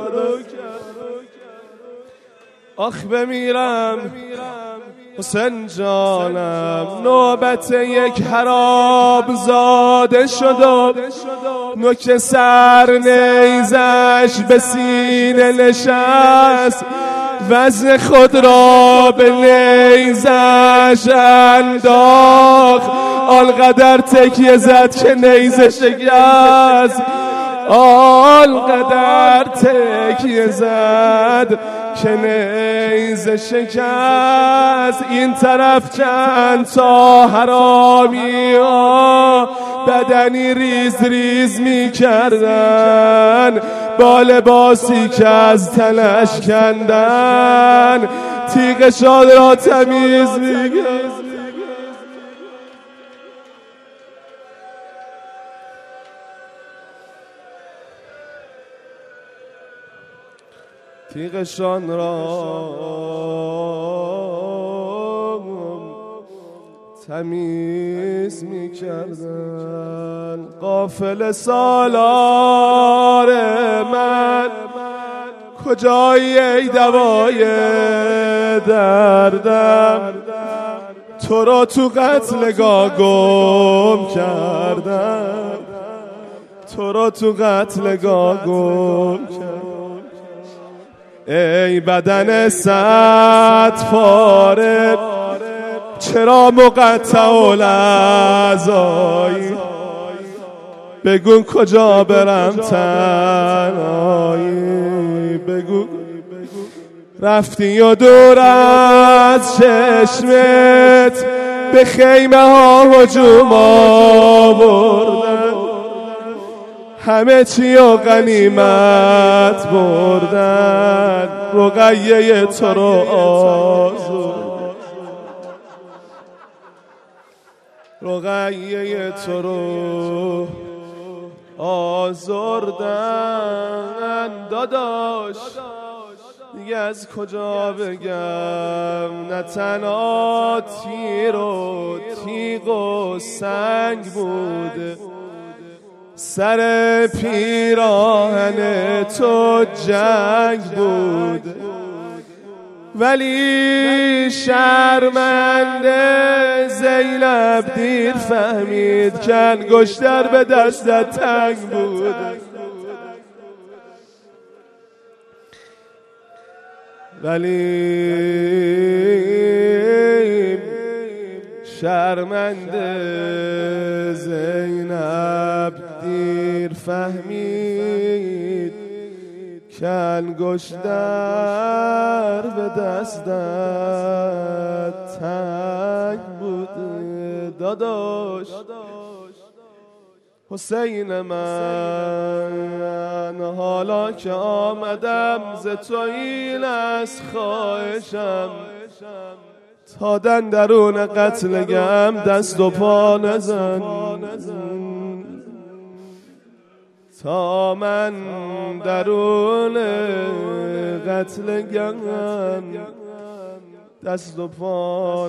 آخ بمیرم حسین جانم، نوبت یک حرام زاده شد و نوک سر نیزش به سینه نشست، وزن خود را به نیزش انداخت، آنقدر تکیه زد که نیزه شکست، آنقدر تکیه زد که نیزه شکست. این طرف چند تا حرامی ها بدنی ریز ریز می کردن، با لباسی که از تنش کندن، تیغشان را تمیز می کردن. تیغشان را تمیز می کردن. قافل سالار من کجایی ای دوای دردم، تو را تو قتلگاه گم کردم، تو را تو قتلگاه گم کردم. ای بدن 100 پاره چرا مقطع الاعضایی، بگو کجا برم تنهایی، بگو رفتی و دور از چشمت به خیمه ها هجوم آوردن، همه چی و غنیمت بردن، رقیه تو رو آزردن، رقیه تو رو آزردن. داداش دیگه از کجا بگم، نه تنها تیر و تیغ و سنگ بود، سر پیراهن تو جنگ بود، ولی شرمنده زینب دیر فهمید که انگشتر به دستت تنگ بود. ولی شرمنده زینب دیر فهمید که انگشتر به دستت تنگ بود. داداش حسین من، حالا که آمدم ز تو این از خواهشم، تا درون قتلگم دست و پا نزن، تا من درون قتلگم دست و پا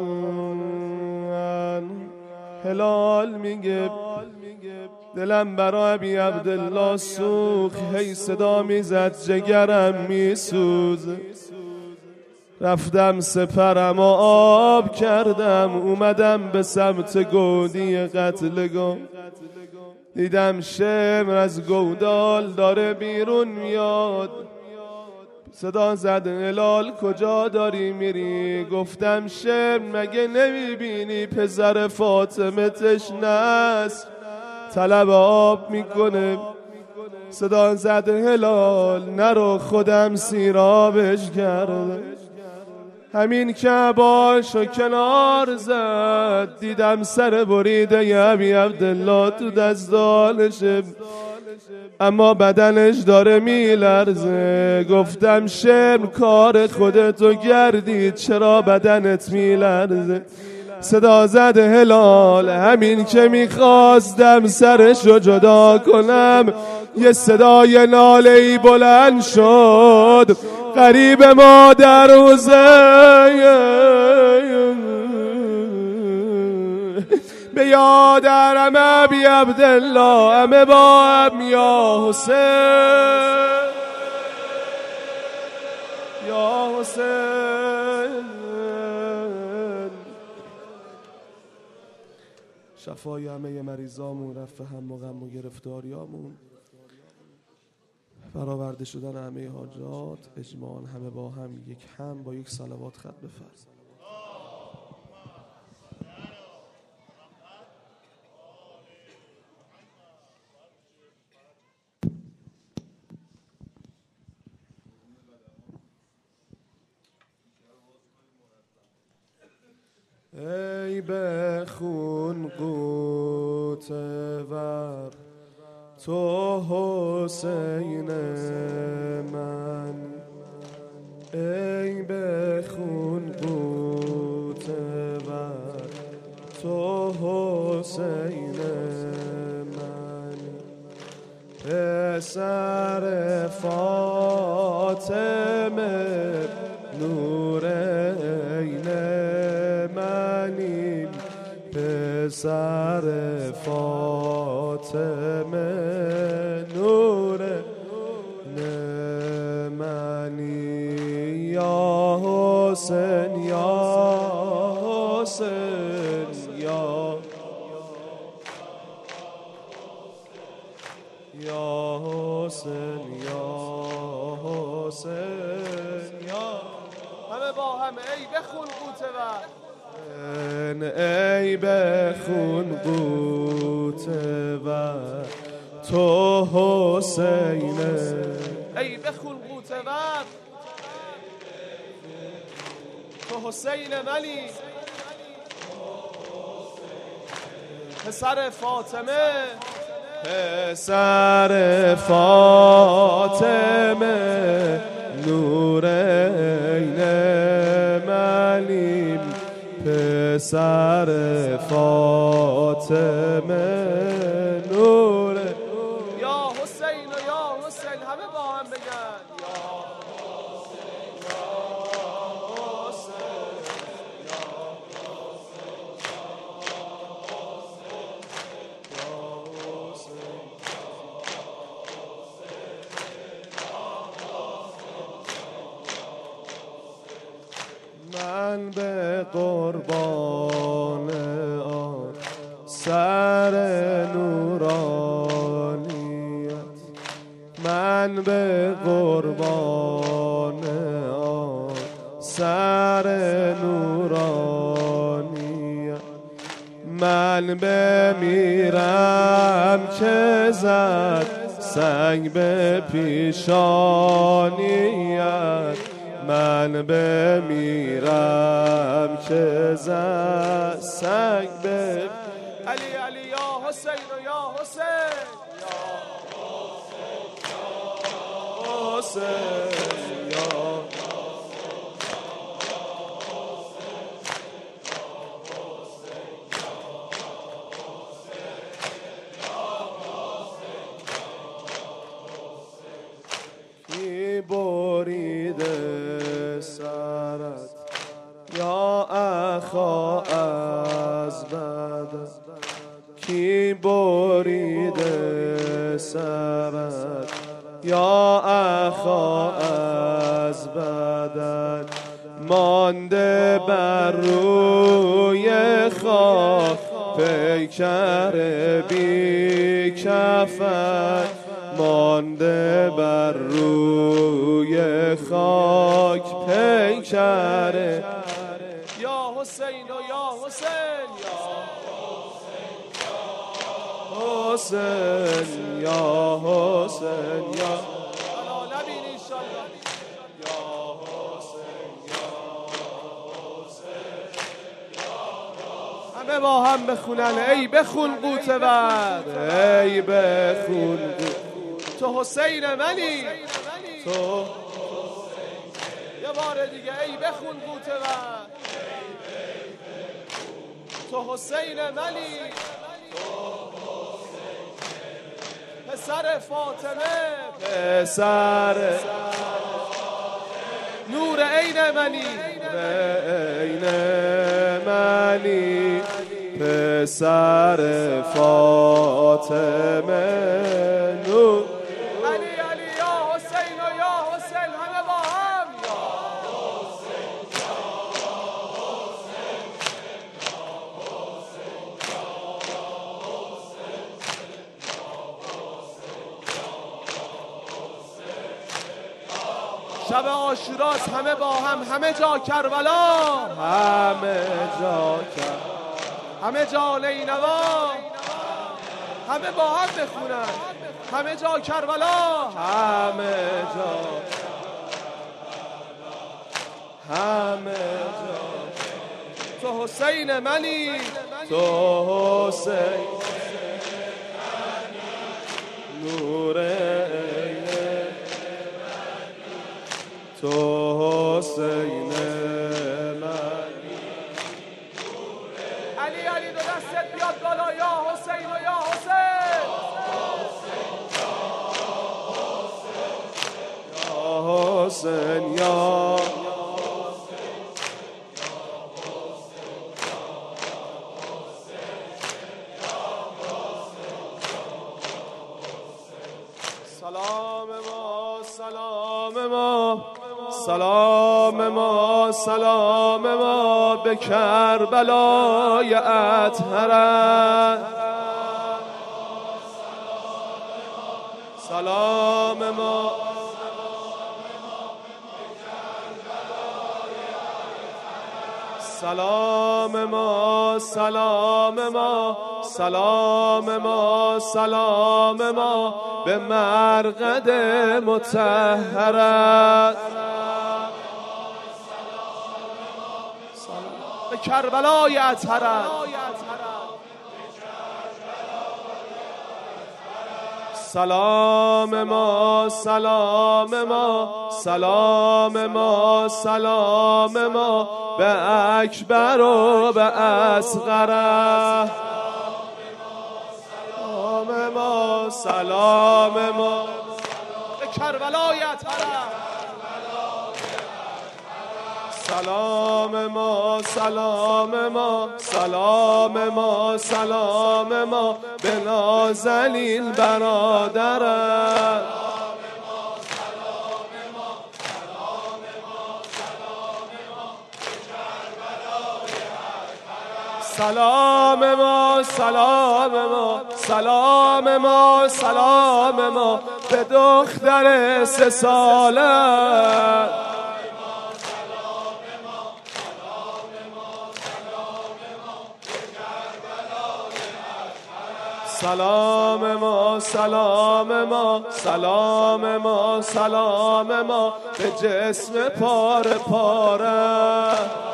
نزن. هلال میگه دلم برای ابی عبدالله سوخ، هی صدا میزد جگرم میسوزه. رفتم سپرم و آب کردم، اومدم به سمت گودی قتلگاه. دیدم شمر از گودال داره بیرون میاد. صدا زد هلال کجا داری میری؟ گفتم شمر مگه نمیبینی پسر فاطمه تشنه است، طلب آب میکنه. صدا زد هلال نرو، خودم سیرابش کردم. همین که عباشو کنار زد، دیدم سر بریده ی ابی عبدالله تو دستانشه، اما بدنش داره میلرزه. گفتم شمر کار خودتو گردید، چرا بدنت میلرزه؟ صدا زد هلال همین که میخواستم سرشو جدا کنم، یه صدای ناله‌ای بلند شد، قریب ما در به یادرم ابی عبدالله همه با هم یا حسین یا حسین. شفای همه مریضامون، رفع هم و غم و گرفتاریامون، برآورده شدن همه حاجات، اجماعاً همه با هم یک هم با یک صلوات ختم بفرمایید. ای به خون قوت ور تو حسین من، ای به خون قوت ور تو حسین من، پسر فاطمه نورین منیم، پسر فاطمه نورین منی. یا حسین یا حسین یا حسین یا حسین یا همه با هم ای بخون قوت ور، ای بخون قوت ور تو حسین، ای بخون قوت ور تو حسین منی، پسر فاطمه پسر فاطمه نورین منیم، پسر فاطمه نور. یا حسین و یا حسین همه با هم بگن یا حسین یا حسین یا من به قربان آن سر نورانیت، من به قربان آن سر نورانیت، من بمیرم که زد سنگ به پیشانیت، من بمیرم که زد سنگ به علی علی یا حسین و یا حسین یا حسین یا کی بریده سرت یا اخا از بدن مانده بر روی خاک پیکر بی کفن مانده بر روی خاک پیکر یا حسین و یا حسین یا حسین یا حسین یا همه با هم بخونن ای بخون قوت ور ای بخون تو حسین منی تو یه بار دیگه ای بخون قوت ور تو حسین منی پسر فاطمه پسر نور عین منی عین منی پسر فاطمه نور علی علی یا حسین و یا حسین همه با هم یا حسین یا حسین شب عاشوراست همه با هم همه جا کربلا همه جا کربلا همه جا نینوا همه با هم بخونن همه جا کربلا همه جا همه جا تو حسین منی تو حسین نور عین تو حسین علی علی دو دستت بیاد بالا یا حسین و یا حسین یا حسین یا سلام ما سلام ما سلام ما سلام ما به کربلای اطهر سلام ما سلام ما سلام ما سلام ما سلام ما به مرقد مطهرت به کربلای اطهرت سلام ما سلام ما سلام ما سلام ما به اکبر و به اصغر سلام ما سلام ما به کربلای اطهر سلام ما سلام ما سلام ما سلام ما به نازنین برادرت سلام ما سلام ما سلام ما سلام ما به دختر 3 ساله سلام ما سلام ما سلام ما سلام ما به جسم پاره پاره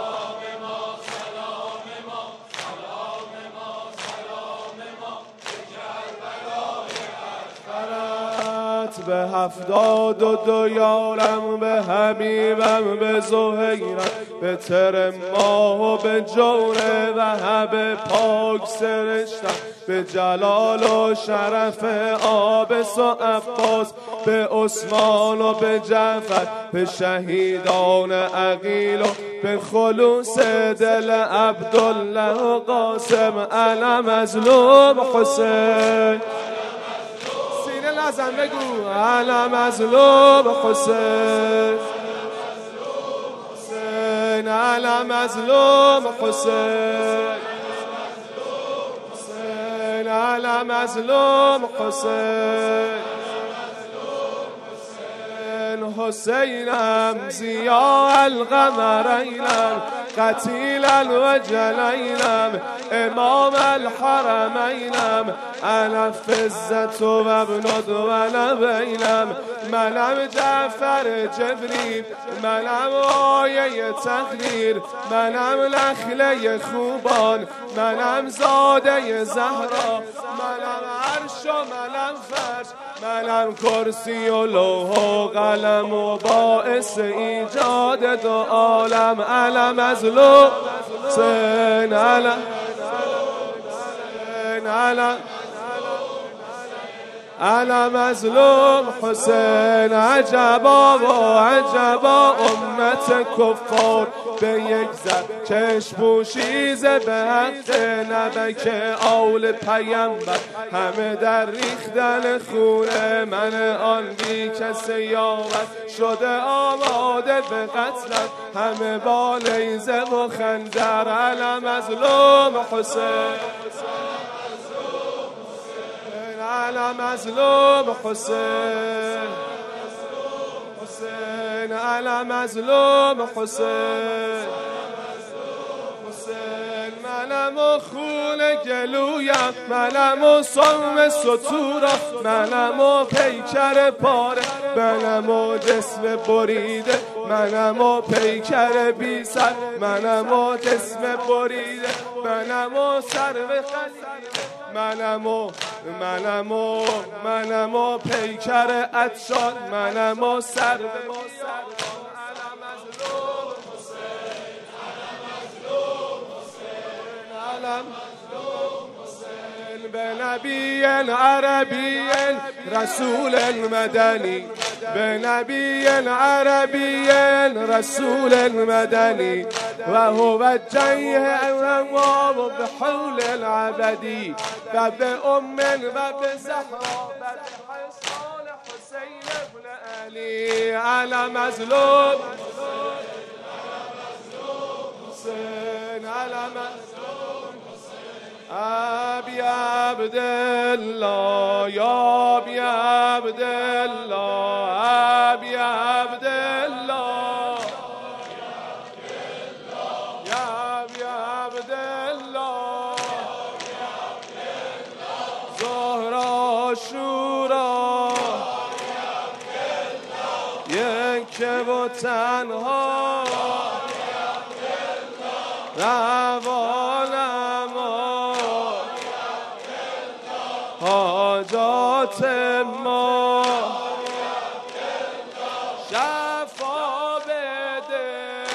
به 72 یارم به حبیبم به زهیرم به تر ماه و به جور وهب پاک سرشتم به جلال و شرف عابس و عباس به عثمان و به جعفر به شهیدان عقیل و به خلوص دل عبدالله و قاسم علم مظلوم حسین نزن بگو انا مظلوم حسین، حسین انا مظلوم حسین، حسین انا مظلوم حسین، حسینم ضیاء القمرینم قتیلا و جلینم امام الحرمینم انا فزت و ابن ولبینم منم جعفر جبریل منم آیه تقدیر منم نخله خوبان منم زاده زهرا منم عرش و منم فرش منم کرسی و لوح و قلم و باعث ایجاد دو عالم علم از لو سن علم علم علم از لوم حسین عجبا و عجبا امت کفار به یک زد چشم پوشیزه به حق نبک آول پیمبر همه در ریختن خونه من آن بی کس یابد شده آماده به قتلم همه با نیزه و خنجر علم از لوم حسین علم مظلوم حسین حسین علم مظلوم حسین حسین منم و خون گلویم منم و سم ستورم منم و پیکر پاره منم و جسم بریده منم و پیکر بی سر منم و جسم بریده منم و سر به منم و پیکر عطشان منم و سر به به نبی عربی رسول مدنی به نبی عربی رسول مدنی و هو جیه و به حول العبدی و به ام و به زهرا و به حسان حسین ابن علی علم مظلوم حسین علم ابی عبدالله یا ابی عبدالله ابی عبدالله یا ابی عبدالله زهرا شورا یک و تنها روانم حاجات ما شفا بده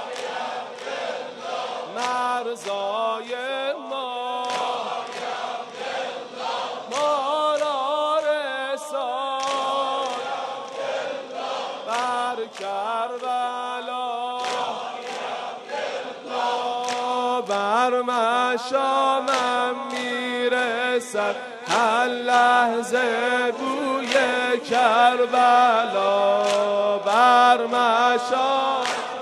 مرزای ما ما را رسان بر کربلا بر مشامم میرسد هر لحظه بوی کربلا بر مشام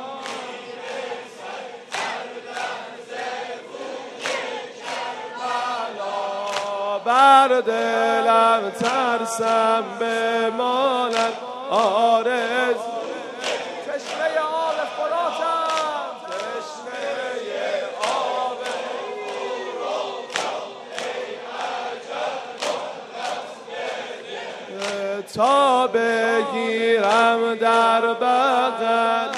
بر دلم ترسم بماند آرز تشنه آب فراتم تشنه آب تا بگیرم در بغل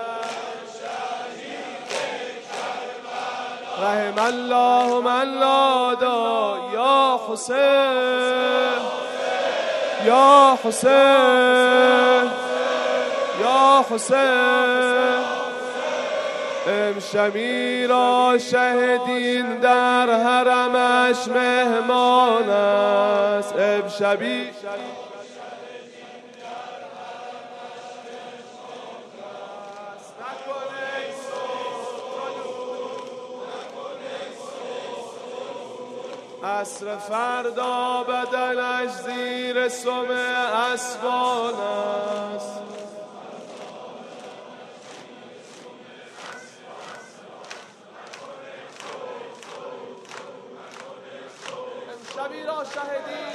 رحم الله من نادا یا حسین یا حسین یا حسین امشبی را شهدین در حرمش مهمان است امشبی عصر فردا بدنش زیر سم اسبان است. امشبی را شهدی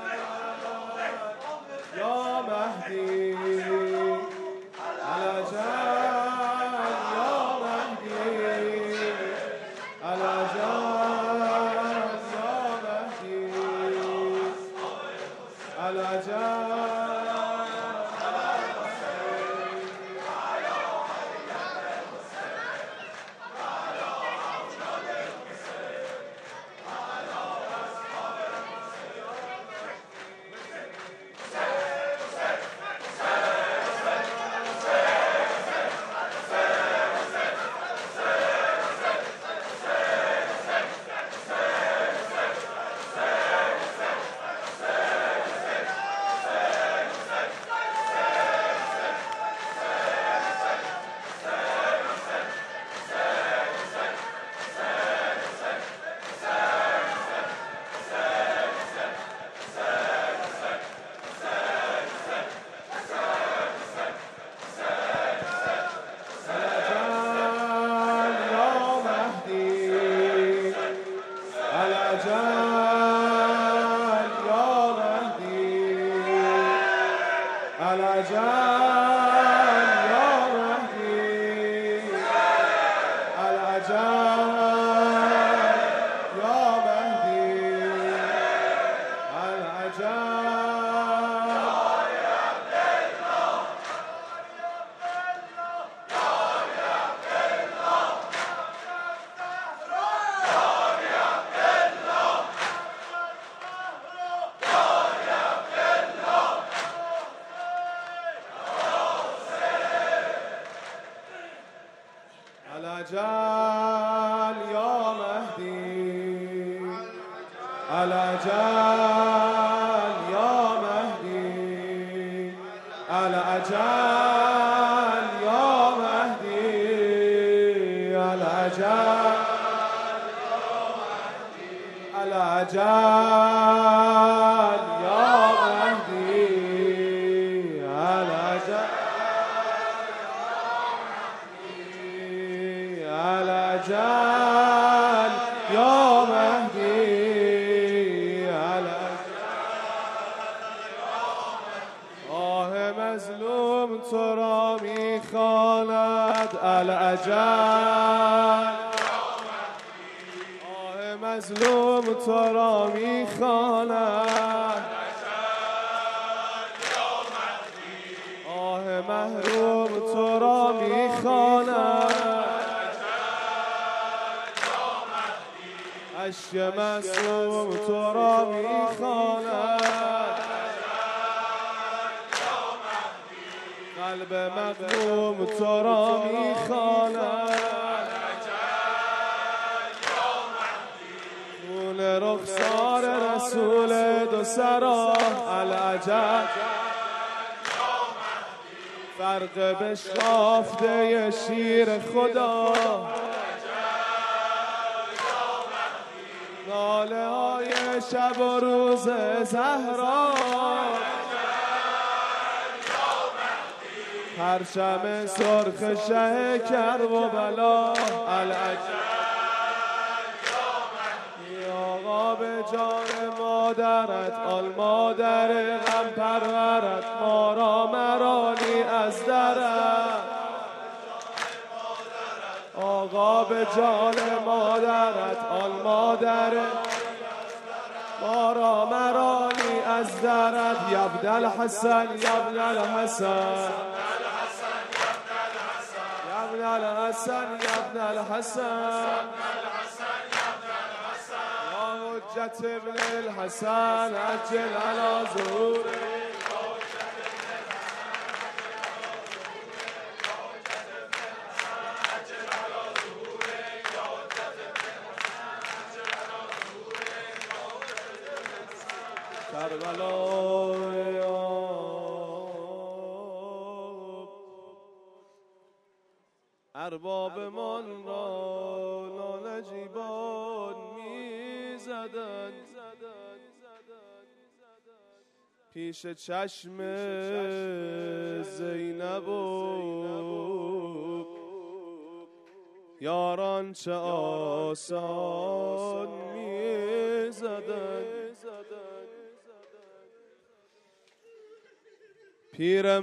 یا مهدی علجان یا مهدی علجان یا مهدی علجان الأجل يا مهدي الأجل يا مهدي الأجل يا مهدي الأجل الأجل يا مهدي الأجل الأجل يا مهدي آه مظلوم تو را میخواند الأجل آه مظلوم تو را میخواند آه محروم تو را میخواند اشک معصوم تو را میخواند قلب مظلوم تو را میخواند خون رخسار رسول دو سرا الأجل فرق بشکافته شیر خدا ناله های شب و روز زهرا پرچم سرخ شه کرب و بلا الأجل آقا به جان مادرت آل مادر غم پرورت ما را مرانی از درت آقا به جان مادرت آل مادر ما را مرانی از درت یبن الحسن یبن الحسن یبن الحسن یبن الحسن یا حجت ابن الحسن عجل علی ظهور کربلای ارباب من را نالجیبان میزدند پیش چشم زینب و یاران چه آسان میزدند پیر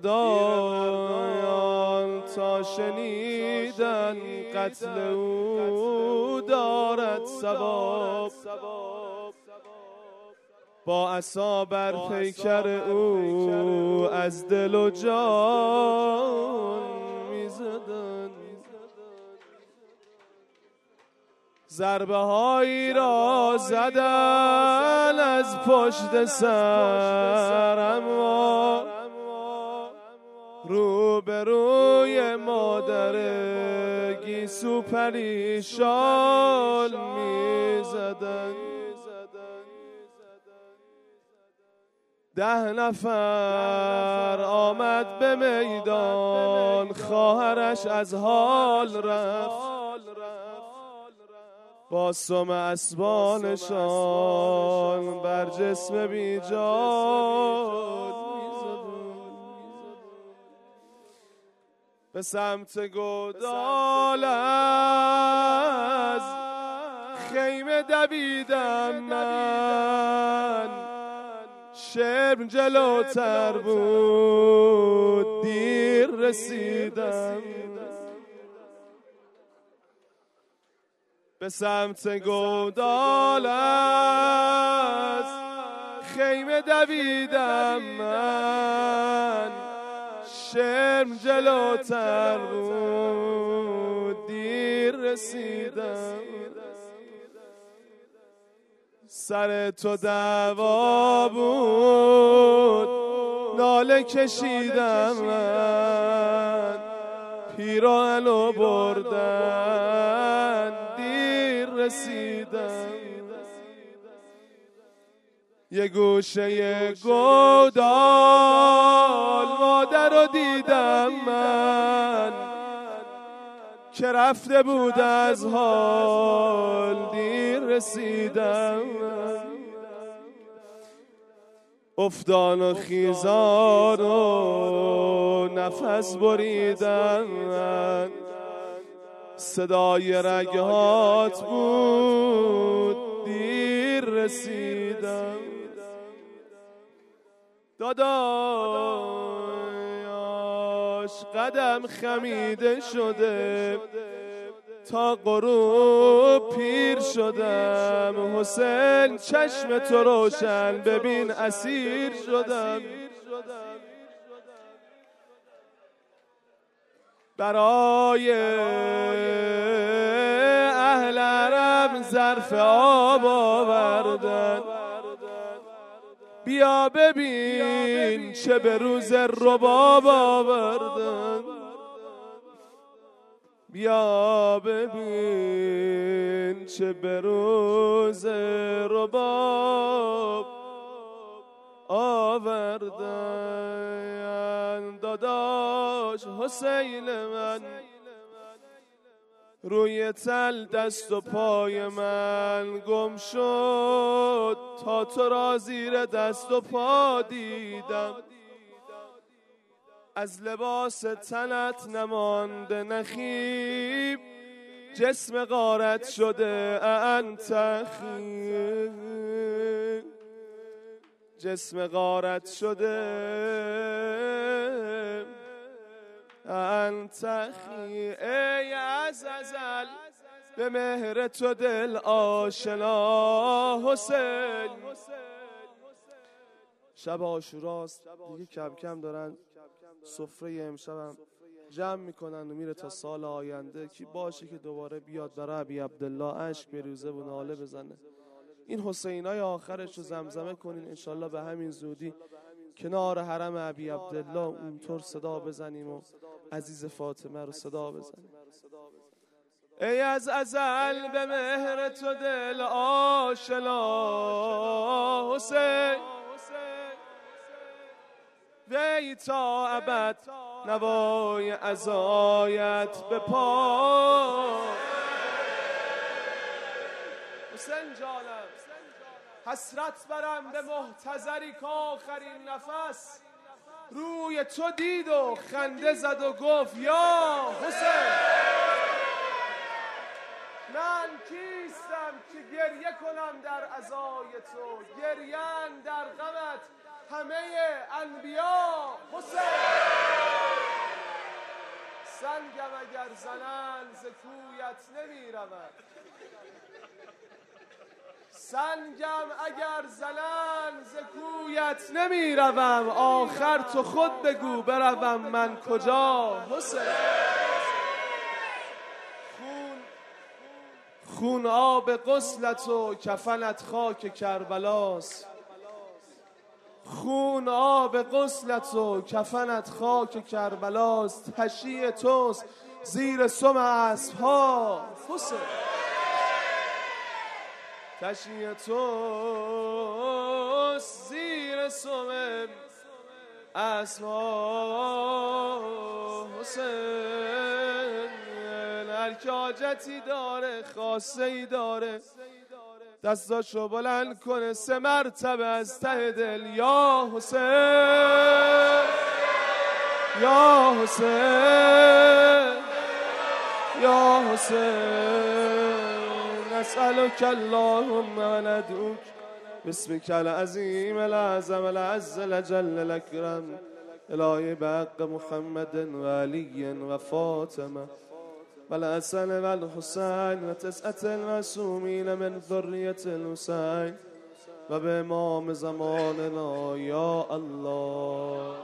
مردان تا شنیدن قتل او دارد ثواب، با عصا بر پیکر او از دل و جان میزدن. ضربه هایی را زدن از پشت سر، اما روبروی مادر گیسو پریشان میزدن. 10 نفر آمد به میدان، خواهرش از حال رفت، با سم اسبانشان بر جسم بی جان می‌زدند. به سمت گودال از خیمه دویدم من، شبر جلوتر بود دیر رسیدم. به سمت گودال از خیمه دویدم من، شرم جلوتر بود دیر رسیدم. سر تو دعوا بود ناله کشیدم من، پیراهنو بردن دیر رسیدم. یه گوشه گودال مادر رو دیدم من، که رفته بود از حال دیر رسیدم. افتان و خیزان و نفس بریدم، صدای رگهات بود دیر رسیدم. داداش قدم خمیده شده، تا غروب پیر شدم. حسین چشم تو روشن ببین اسیر شدم. برای اهل حرم ظرف آب آوردن، بیا ببین چه به روز رباب آوردن. بیا ببین چه به روز رباب آوردن. داداش حسین من، روی تل دست و پای من گم شد، تا تو را زیر دست و پا دیدم. از لباس تنت نمانده نخیب، جسم غارت شده انت خیب، جسم غارت شده انت خیب. ای از ازل به مهر تو دل آشنا حسین. شب عاشوراست دیگه، کم کم دارن سفره امشبم جمع میکنن و میره تا سال آینده. کی باشه که دوباره بیاد برای ابی عبدالله اشک بریزه و ناله بزنه. این حسینای آخرش رو زمزمه کنین انشالله به همین زودی کنار حرم ابی عبدالله اونطور صدا بزنیم و عزیز فاطمه رو صدا بزنیم. ای از ازل به مهر تو دل آشنا حسین، وی تا ابد نوای عزایت به پا. حسین جانم حسرت برم به محتضری که آخرین نفس روی تو دید و خنده زد و گفت یا حسین. من کیستم که گریه کنم در عزای تو، گریه‌ام در غمت همه انبیا حسین. سنگم اگر زنن ز کویت نمیروم، سنگم اگر زنن ز کویت نمیروم، آخر تو خود بگو بروم من کجا حسین. خون آب غسلت و کفنت خاک کربلاست، خون آب غسلت و کفنت خاک کربلاست، حشی توست زیر سم اسب‌ها حسین. حشی توست زیر سم اسب‌ها حسین. هر که حاجتی داره خواسته ای داره دستاشو بلند کنه 3 مرتبه از ته دل، یا حسین یا حسین یا حسین. نسألك اللهم و ندعوک باسمك العظیم الأعظم الأعز الأجل الأكرم، الهی بحق محمد و علی و فاطمه والحسن والحسین و 9 المعصومین من ذریة الحسین و به امام زماننا یا الله.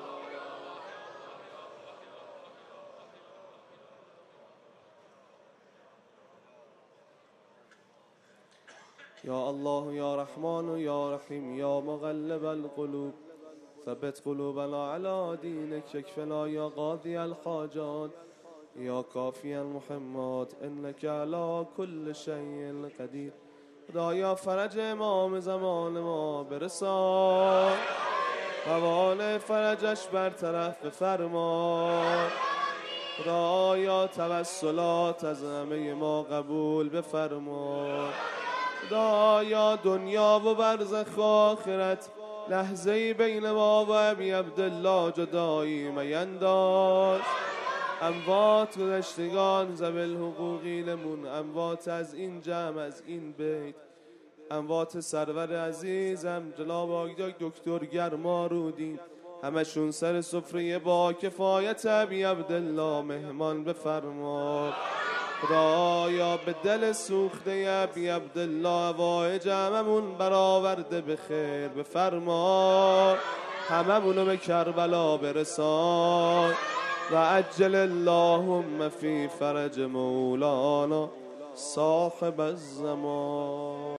یا الله یا رحمان یا رحیم یا مقلب القلوب ثبت قلوبنا على دینک، اکفنا یا قاضی الحاجات یا کافی المحمات، انک علی کل شیء قدیر. خدایا فرج امام زمان ما برسان، حوال فرجش برطرف بفرما. خدایا توسلات از همه ما قبول بفرما. خدایا دنیا و برزخ آخرت لحظه‌ای بین ما و ابی عبدالله جدایی مینداز. اموات گذشتگان ذوی الحقوقینمون، اموات از این جمع از این بیت، اموات سرور عزیزم جناب آقای دکتر گرمارودی، همشون سر سفره با کفایت ابی عبدالله مهمان بفرما. خدایا به دل سوخته ابی عبدالله حوایج هممون برآورده به خیر بفرما. هممونو به کربلا برسان و عجل اللهم فی فرج مولانا صاحب الزمان.